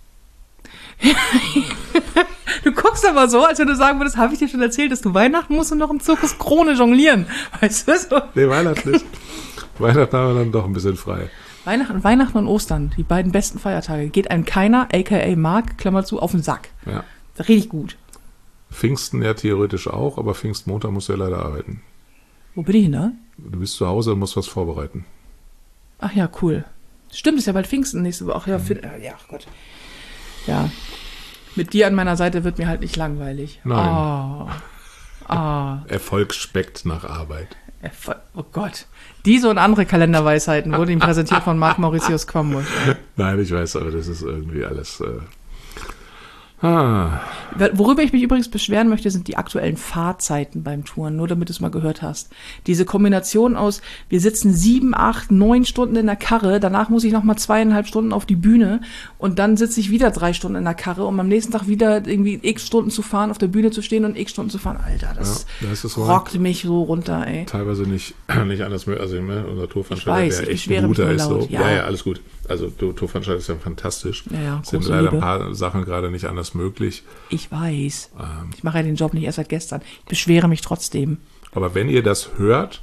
Du guckst aber so, als wenn du sagen würdest, habe ich dir schon erzählt, dass du Weihnachten musst und noch im Zirkus Krone jonglieren. Weißt du so? Nee, Weihnachten nicht. Weihnachten haben wir dann doch ein bisschen frei. Weihnachten, Weihnachten und Ostern, die beiden besten Feiertage, geht einem keiner, aka Mark, Klammer zu, auf den Sack. Ja. Richtig gut. Pfingsten ja theoretisch auch, aber Pfingstmontag musst du ja leider arbeiten. Wo bin ich denn da? Du bist zu Hause und musst was vorbereiten. Ach ja, cool. Stimmt, ist ja bald Pfingsten nächste Woche. Ach ja, für, ja, ach Gott. Ja. Mit dir an meiner Seite wird mir halt nicht langweilig. Nein. Ah. Ah. Erfolg schmeckt nach Arbeit. Erfol- Oh Gott. Diese und andere Kalenderweisheiten wurden ihm präsentiert von Marc Mauritius Quambusch. Nein, ich weiß, aber das ist irgendwie alles. Äh, ah. Worüber ich mich übrigens beschweren möchte, sind die aktuellen Fahrzeiten beim Touren, nur damit du es mal gehört hast. Diese Kombination aus, wir sitzen sieben, acht, neun Stunden in der Karre, danach muss ich noch mal zweieinhalb Stunden auf die Bühne und dann sitze ich wieder drei Stunden in der Karre, um am nächsten Tag wieder irgendwie x Stunden zu fahren, auf der Bühne zu stehen und x Stunden zu fahren. Alter, das, Ja, das ist so. rockt mich so runter, ey. Teilweise nicht, nicht anders möglich. Also ne, unser Tourveranstalter, Ich weiß, der ich echt beschwere ein mich guter nur ist. So. laut, Ja. ja. ja, alles gut. Also du, Tourveranstalter ist ja fantastisch. Ja, ja, Es sind große leider Liebe. ein paar Sachen gerade nicht anders möglich. Ich weiß. Ähm, Ich mache ja den Job nicht erst seit gestern. Ich beschwere mich trotzdem. aber wenn ihr das hört,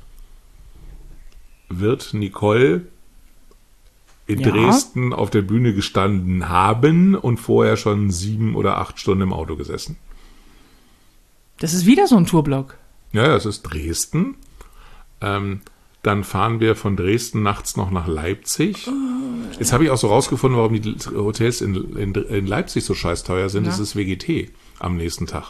wird Nicole in Ja. Dresden auf der Bühne gestanden haben und vorher schon sieben oder acht Stunden im Auto gesessen. Das ist wieder so ein Tourblock. Ja, das ist Dresden. Ähm, dann fahren wir von Dresden nachts noch nach Leipzig. Jetzt habe ich auch so rausgefunden, warum die Hotels in, in, in Leipzig so scheiß teuer sind. Ja. Das ist W G T am nächsten Tag.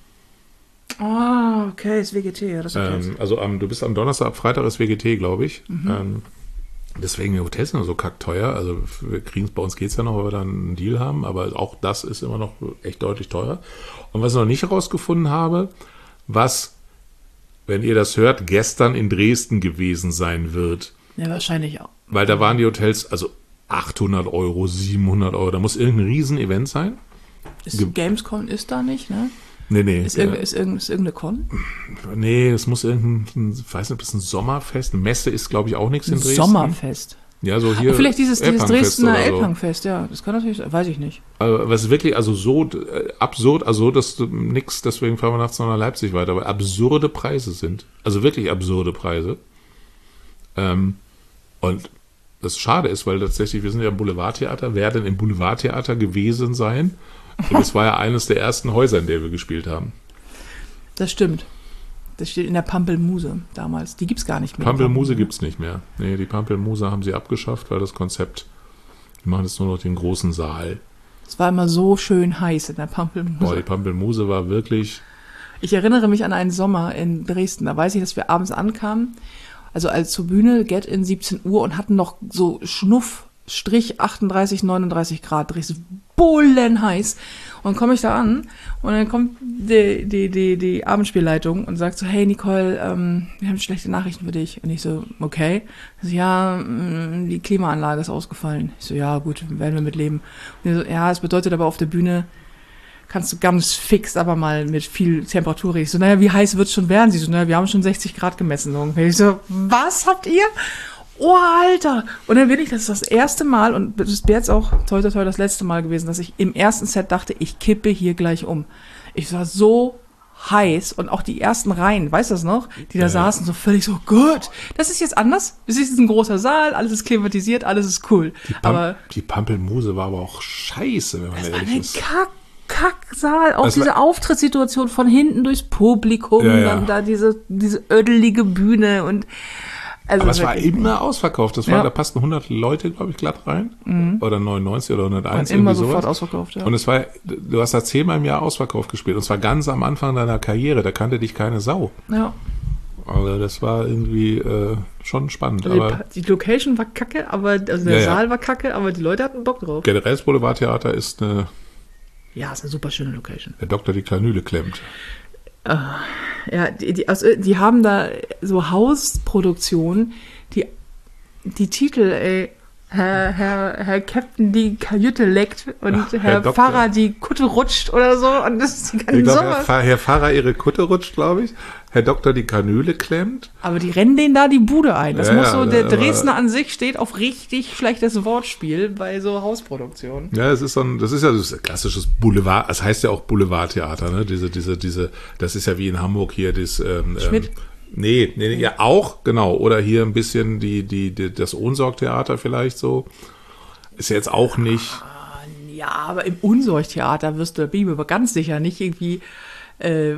Ah, okay, ist W G T, ja, das ist Ähm, also am, du bist am Donnerstag, ab Freitag ist W G T, glaube ich. Ähm, deswegen die Hotels sind so kackteuer. Also wir kriegen bei uns geht's ja noch, weil wir dann einen Deal haben, aber auch das ist immer noch echt deutlich teurer. Und was ich noch nicht herausgefunden habe, was, wenn ihr das hört, gestern in Dresden gewesen sein wird. Ja, wahrscheinlich auch. Weil da waren die Hotels, also achthundert Euro, siebenhundert Euro. Da muss irgendein Riesen-Event sein. Ist Ge- Gamescom ist da nicht, ne? Nee, nee. Ist, äh, irgende, ist, irgende, ist irgendeine Con? nee, es muss irgendein, ich weiß nicht, ob es ein Sommerfest, eine Messe ist, glaube ich, auch nichts in Ein Dresden. Sommerfest. Ja, so hier. Aber vielleicht dieses, dieses Elbhangfest Dresdner oder so. Elbhangfest, ja. Das kann natürlich sein, weiß ich nicht. Aber was wirklich, also so äh, absurd, also dass du nix, deswegen fahren wir nachts noch nach Leipzig weiter, aber absurde Preise sind. Also wirklich absurde Preise. Ähm, und das schade ist, weil tatsächlich, wir sind ja im Boulevardtheater, werden im Boulevardtheater gewesen sein. Und es war ja eines der ersten Häuser, in der wir gespielt haben. Das stimmt. Das steht in der Pampelmuse damals. Die gibt's gar nicht mehr. Pampelmuse gibt's nicht mehr. Nee, die Pampelmuse haben sie abgeschafft, weil das Konzept, die machen jetzt nur noch den großen Saal. Es war immer so schön heiß in der Pampelmuse. Boah, die Pampelmuse war wirklich, Ich erinnere mich an einen Sommer in Dresden. Da weiß ich, dass wir abends ankamen, also als zur Bühne, Get in siebzehn Uhr und hatten noch so Schnuff Strich achtunddreißig, neununddreißig Grad, richtig bullen heiß. Und dann komme ich da an und dann kommt die, die, die, die Abendspielleitung und sagt so, hey Nicole, ähm, wir haben schlechte Nachrichten für dich. Und ich so, okay. So, ja, mh, die Klimaanlage ist ausgefallen. Ich so, ja gut, werden wir mit leben. Und so, ja, es bedeutet aber auf der Bühne, kannst du ganz fix aber mal mit viel Temperatur reden. Ich so, naja, wie heiß wird's schon werden? Sie so, naja, wir haben schon sechzig Grad gemessen. Und ich so, was habt ihr? Oh, Alter! Und dann bin ich, das ist das erste Mal, und das ist jetzt auch toi, toi, toi das letzte Mal gewesen, dass ich im ersten Set dachte, ich kippe hier gleich um. Ich war so heiß und auch die ersten Reihen, weißt du das noch? Die da ja. saßen so völlig so, gut, das ist jetzt anders. Es ist ein großer Saal, alles ist klimatisiert, alles ist cool. Die, Pam- aber, die Pampelmuse war aber auch scheiße, wenn man ehrlich ist. Kack. Kacksaal, auch diese Auftrittssituation von hinten durchs Publikum, ja, ja. dann da diese, diese ödelige Bühne und also aber es war immer ausverkauft. Das war, ja. Da passten hundert Leute, glaube ich, glatt rein. Mhm. Oder neunundneunzig oder hunderteins. Und immer sofort ausverkauft, ja. Und es war, du hast da zehnmal im Jahr ausverkauft gespielt. Und zwar ganz am Anfang deiner Karriere. Da kannte dich keine Sau. Ja. Also das war irgendwie äh, schon spannend. Also aber die, die Location war kacke, aber also der ja, Saal ja. war kacke, aber die Leute hatten Bock drauf. Generell das Boulevardtheater ist eine ja, ist eine super schöne Location. Der Doktor die Kanüle klemmt. Uh, ja, die, die, also, die haben da so Hausproduktionen, die, die Titel, ey, Herr, Herr, Herr Captain die Kajüte leckt und Ach, Herr, Herr Pfarrer die Kutte rutscht oder so. Und das ist die ganze ich glaub, Herr, Herr Pfarrer ihre Kutte rutscht, glaube ich. Herr Doktor die Kanüle klemmt. Aber die rennen denen da die Bude ein. Das ja, muss so, der aber, Dresdner an sich steht auf richtig schlechtes Wortspiel bei so Hausproduktionen. Ja, es ist so ein, das ist ja das ist klassisches Boulevard, das heißt ja auch Boulevardtheater, ne? Diese, diese, diese, das ist ja wie in Hamburg hier das, ähm, Schmidt. Ähm, Nee, nee, nee, ja auch, genau. Oder hier ein bisschen die, die, die das Ohnsorgtheater vielleicht so. Ist ja jetzt auch nicht. Ja, aber im Unsorgtheater wirst du Bibel aber ganz sicher nicht irgendwie äh,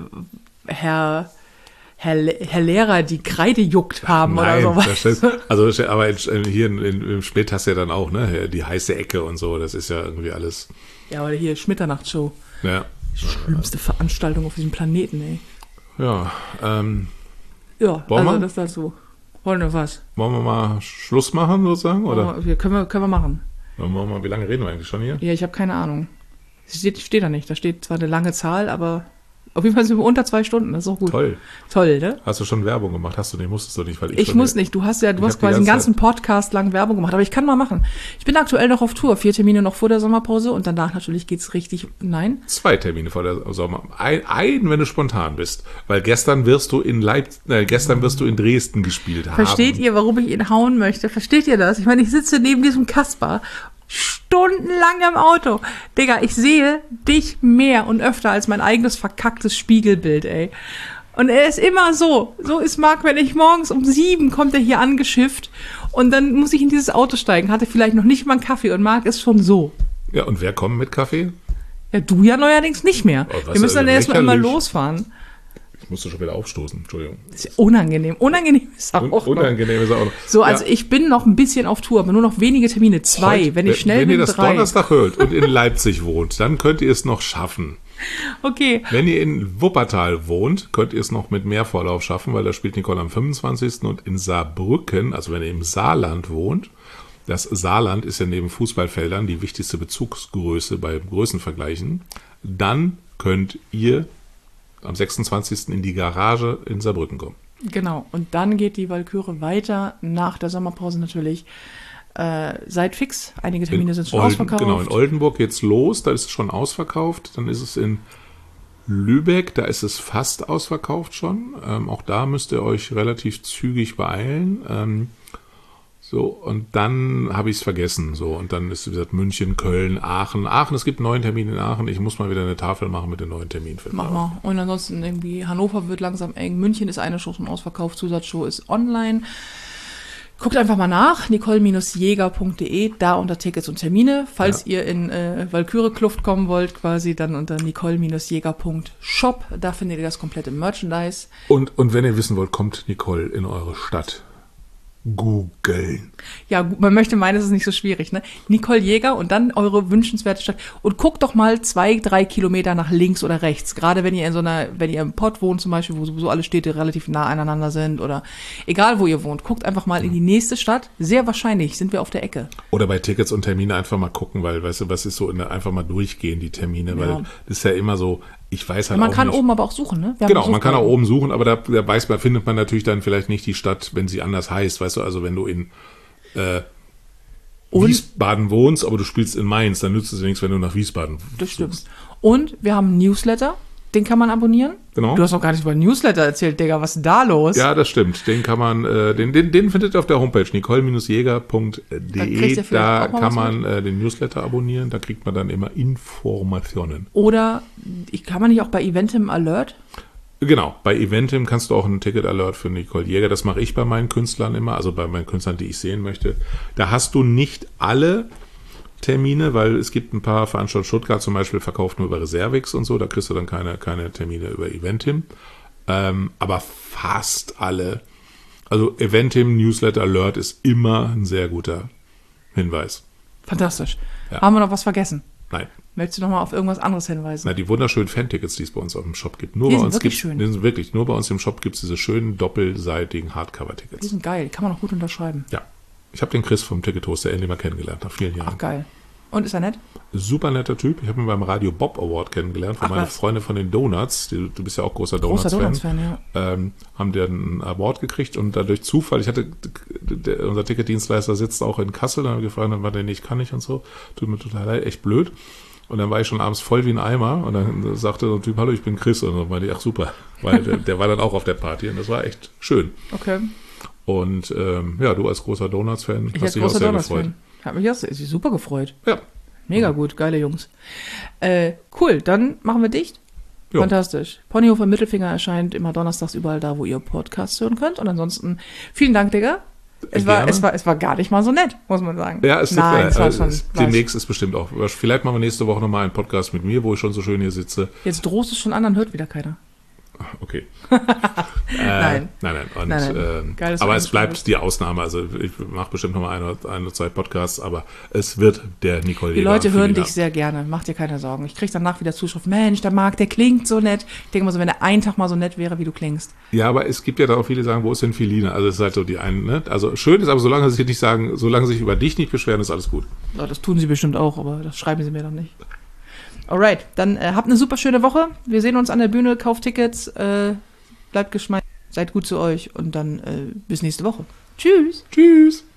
Herr, Herr, Herr Lehrer die Kreide juckt haben Nein, oder sowas. Also, aber in, hier in, in, im Schmidt hast du ja dann auch, ne, die heiße Ecke und so. Das ist ja irgendwie alles. Ja, oder hier Schmitternachtshow. Ja. Schlimmste Veranstaltung auf diesem Planeten, ey. Ja, ähm. Ja, wollen also wir? das dazu. Wollen wir was? Wollen wir mal Schluss machen, sozusagen? Oder? Wir, können, wir, können wir machen. Wollen wir mal, wie lange reden wir eigentlich schon hier? Ja, ich habe keine Ahnung. Steht, steht da nicht. Da steht zwar eine lange Zahl, aber auf jeden Fall sind wir unter zwei Stunden. Das ist auch gut. Toll. Toll, ne? Hast du schon Werbung gemacht? Hast du nicht? Musstest du nicht? Weil ich ich muss nicht. Du hast ja, du hast quasi einen ganzen Podcast lang Werbung gemacht. Aber ich kann mal machen. Ich bin aktuell noch auf Tour. Vier Termine noch vor der Sommerpause und danach natürlich geht's richtig. Nein? Zwei Termine vor der Sommer. Ein, ein, wenn du spontan bist. Weil gestern wirst du in Leipzig, äh, gestern wirst du in Dresden gespielt haben. Versteht ihr, warum ich ihn hauen möchte? Versteht ihr das? Ich meine, ich sitze neben diesem Kasper stundenlang im Auto. Digga, ich sehe dich mehr und öfter als mein eigenes verkacktes Spiegelbild, ey. Und er ist immer so. So ist Marc, wenn ich morgens um sieben kommt er hier angeschifft und dann muss ich in dieses Auto steigen. Hatte vielleicht noch nicht mal einen Kaffee und Marc ist schon so. Ja, und wer kommt mit Kaffee? Ja, du ja neuerdings nicht mehr. Oh, wir müssen dann erstmal immer losfahren. Ich musste schon wieder aufstoßen, Entschuldigung. Das ist unangenehm. Unangenehm ist auch Un- noch. Unangenehm ist auch noch. So, also ja. Ich bin noch ein bisschen auf Tour, aber nur noch wenige Termine. Zwei, Heute, wenn ich schnell wenn bin, ihr das drei. Donnerstag hört und in Leipzig wohnt, dann könnt ihr es noch schaffen. Okay. Wenn ihr in Wuppertal wohnt, könnt ihr es noch mit mehr Vorlauf schaffen, weil da spielt Nicole am fünfundzwanzigsten Und in Saarbrücken, also wenn ihr im Saarland wohnt, das Saarland ist ja neben Fußballfeldern die wichtigste Bezugsgröße bei Größenvergleichen, dann könnt ihr am sechsundzwanzigsten in die Garage in Saarbrücken kommen. Genau, und dann geht die Walküre weiter, nach der Sommerpause natürlich. Äh, seid fix, einige Termine in sind schon Olden, ausverkauft. Genau, in Oldenburg geht's los, da ist es schon ausverkauft. Dann ist es in Lübeck, da ist es fast ausverkauft schon. Ähm, auch da müsst ihr euch relativ zügig beeilen. Ähm, so, und dann habe ich es vergessen. So, und dann ist, wie gesagt, München, Köln, Aachen. Aachen, es gibt neun Termine in Aachen. Ich muss mal wieder eine Tafel machen mit den neuen Terminen. Mach mal. Und ansonsten irgendwie, Hannover wird langsam eng. München ist eine Show schon ausverkauft. Zusatzshow ist online. Guckt einfach mal nach, nicole jäger punkt de, da unter Tickets und Termine. Falls ja. ihr in äh, Walküre-Kluft kommen wollt, quasi dann unter nicole jäger punkt shop. Da findet ihr das komplette Merchandise. Und, und wenn ihr wissen wollt, kommt Nicole in eure Stadt. googeln. Ja, gut, man möchte meinen, es ist nicht so schwierig, ne? Nicole Jäger und dann eure wünschenswerte Stadt. Und guckt doch mal zwei, drei Kilometer nach links oder rechts. Gerade wenn ihr in so einer, wenn ihr im Pott wohnt zum Beispiel, wo sowieso alle Städte relativ nah aneinander sind oder egal wo ihr wohnt, guckt einfach mal in die nächste Stadt. Sehr wahrscheinlich sind wir auf der Ecke. Oder bei Tickets und Termine einfach mal gucken, weil, weißt du, was ist so, in der, einfach mal durchgehen, die Termine, Ja. weil das ist ja immer so, ich weiß halt Man auch kann nicht. oben aber auch suchen, ne? Wir haben Genau, einen man kann auch Suchbalken. oben suchen, aber da, da weiß man, findet man natürlich dann vielleicht nicht die Stadt, wenn sie anders heißt, weißt du, also wenn du in äh, Und- Wiesbaden wohnst, aber du spielst in Mainz, dann nützt es dir nichts, wenn du nach Wiesbaden Das stimmt. suchst. Und wir haben einen Newsletter, den kann man abonnieren. Genau. Du hast noch gar nicht über Newsletter erzählt, Digga, was ist denn da los? Ja, das stimmt. Den kann man, äh, den, den, den findet ihr auf der Homepage nicole jäger punkt Da kriegt de. ihr vielleicht Da auch mal kann was man äh, den Newsletter abonnieren, da kriegt man dann immer Informationen. Oder ich kann man nicht auch bei Eventim Alert? Genau, bei Eventim kannst du auch einen Ticket-Alert für Nicole Jäger, das mache ich bei meinen Künstlern immer, also bei meinen Künstlern, die ich sehen möchte. Da hast du nicht alle Termine, weil es gibt ein paar Veranstaltungen, Stuttgart zum Beispiel verkauft nur über Reservix und so, da kriegst du dann keine, keine Termine über Eventim. Ähm, aber fast alle, also Eventim Newsletter Alert ist immer ein sehr guter Hinweis. Fantastisch. Ja. Haben wir noch was vergessen? Nein. Möchtest du noch mal auf irgendwas anderes hinweisen? Na, die wunderschönen Fan-Tickets, die es bei uns auf dem Shop gibt. Nur Die bei sind uns wirklich gibt's, schön. Die sind wirklich, nur bei uns im Shop gibt es diese schönen doppelseitigen Die Hardcover-Tickets. sind geil, die kann man auch gut unterschreiben. Ja. Ich habe den Chris vom Ticket Hoster endlich mal kennengelernt, nach vielen Jahren. Ach, geil. Und ist er nett? Super netter Typ. Ich habe ihn beim Radio Bob Award kennengelernt von Ach, meiner was? Freunde von den Donuts. Die, du bist ja auch großer Großer Donuts-Fan. Donuts-Fan, ja. Ähm, haben die einen Award gekriegt und dadurch Zufall, ich hatte, der, unser Ticketdienstleister sitzt auch in Kassel, dann habe ich gefragt, dann war der nicht, kann ich und so. Tut mir total leid, echt blöd. Und dann war ich schon abends voll wie ein Eimer und dann sagte so ein Typ, hallo, ich bin Chris. Und dann meinte ich, ach super, weil der, der war dann auch auf der Party und das war echt schön. Okay. Und ähm, ja, du als großer Donuts-Fan Ich hast als dich auch großer sehr Donuts-Fan. gefreut. Hat mich auch sehr- super gefreut. Ja, Mega gut, geile Jungs. Äh, cool, dann machen wir dicht. Jo. Fantastisch. Ponyhof im Mittelfinger erscheint immer donnerstags überall da, wo ihr Podcasts hören könnt. Und ansonsten vielen Dank, Digga. Es war, Gerne. es, war, es war gar nicht mal so nett, muss man sagen. Ja, es tut Nein, mir es war leid. schon. Es- war Demnächst ist bestimmt auch. Vielleicht machen wir nächste Woche nochmal einen Podcast mit mir, wo ich schon so schön hier sitze. Jetzt drohst du schon an, dann hört wieder keiner. Okay. äh, Nein. Nein, nein. Und, Nein, nein. ähm, Geil, dass aber du es angesprochen bleibt hast. die Ausnahme. Also ich mache bestimmt nochmal ein oder, ein oder zwei Podcasts, aber es wird der Nicole Die Jäger Leute und hören Felina. dich sehr gerne, mach dir keine Sorgen. Ich krieg danach wieder Zuschrift, Mensch, der Marc, der klingt so nett. Ich denke mal so, wenn er einen Tag mal so nett wäre, wie du klingst. Ja, aber es gibt ja da auch viele, die sagen, wo ist denn Felina? Also es ist halt so die einen, ne? Also schön ist, aber solange sie sich nicht sagen, solange sie sich über dich nicht beschweren, ist alles gut. Ja, das tun sie bestimmt auch, aber das schreiben sie mir doch nicht. Alright, dann äh, habt eine super schöne Woche. Wir sehen uns an der Bühne, kauft Tickets, äh, bleibt geschmeidig, seid gut zu euch und dann äh, bis nächste Woche. Tschüss. Tschüss.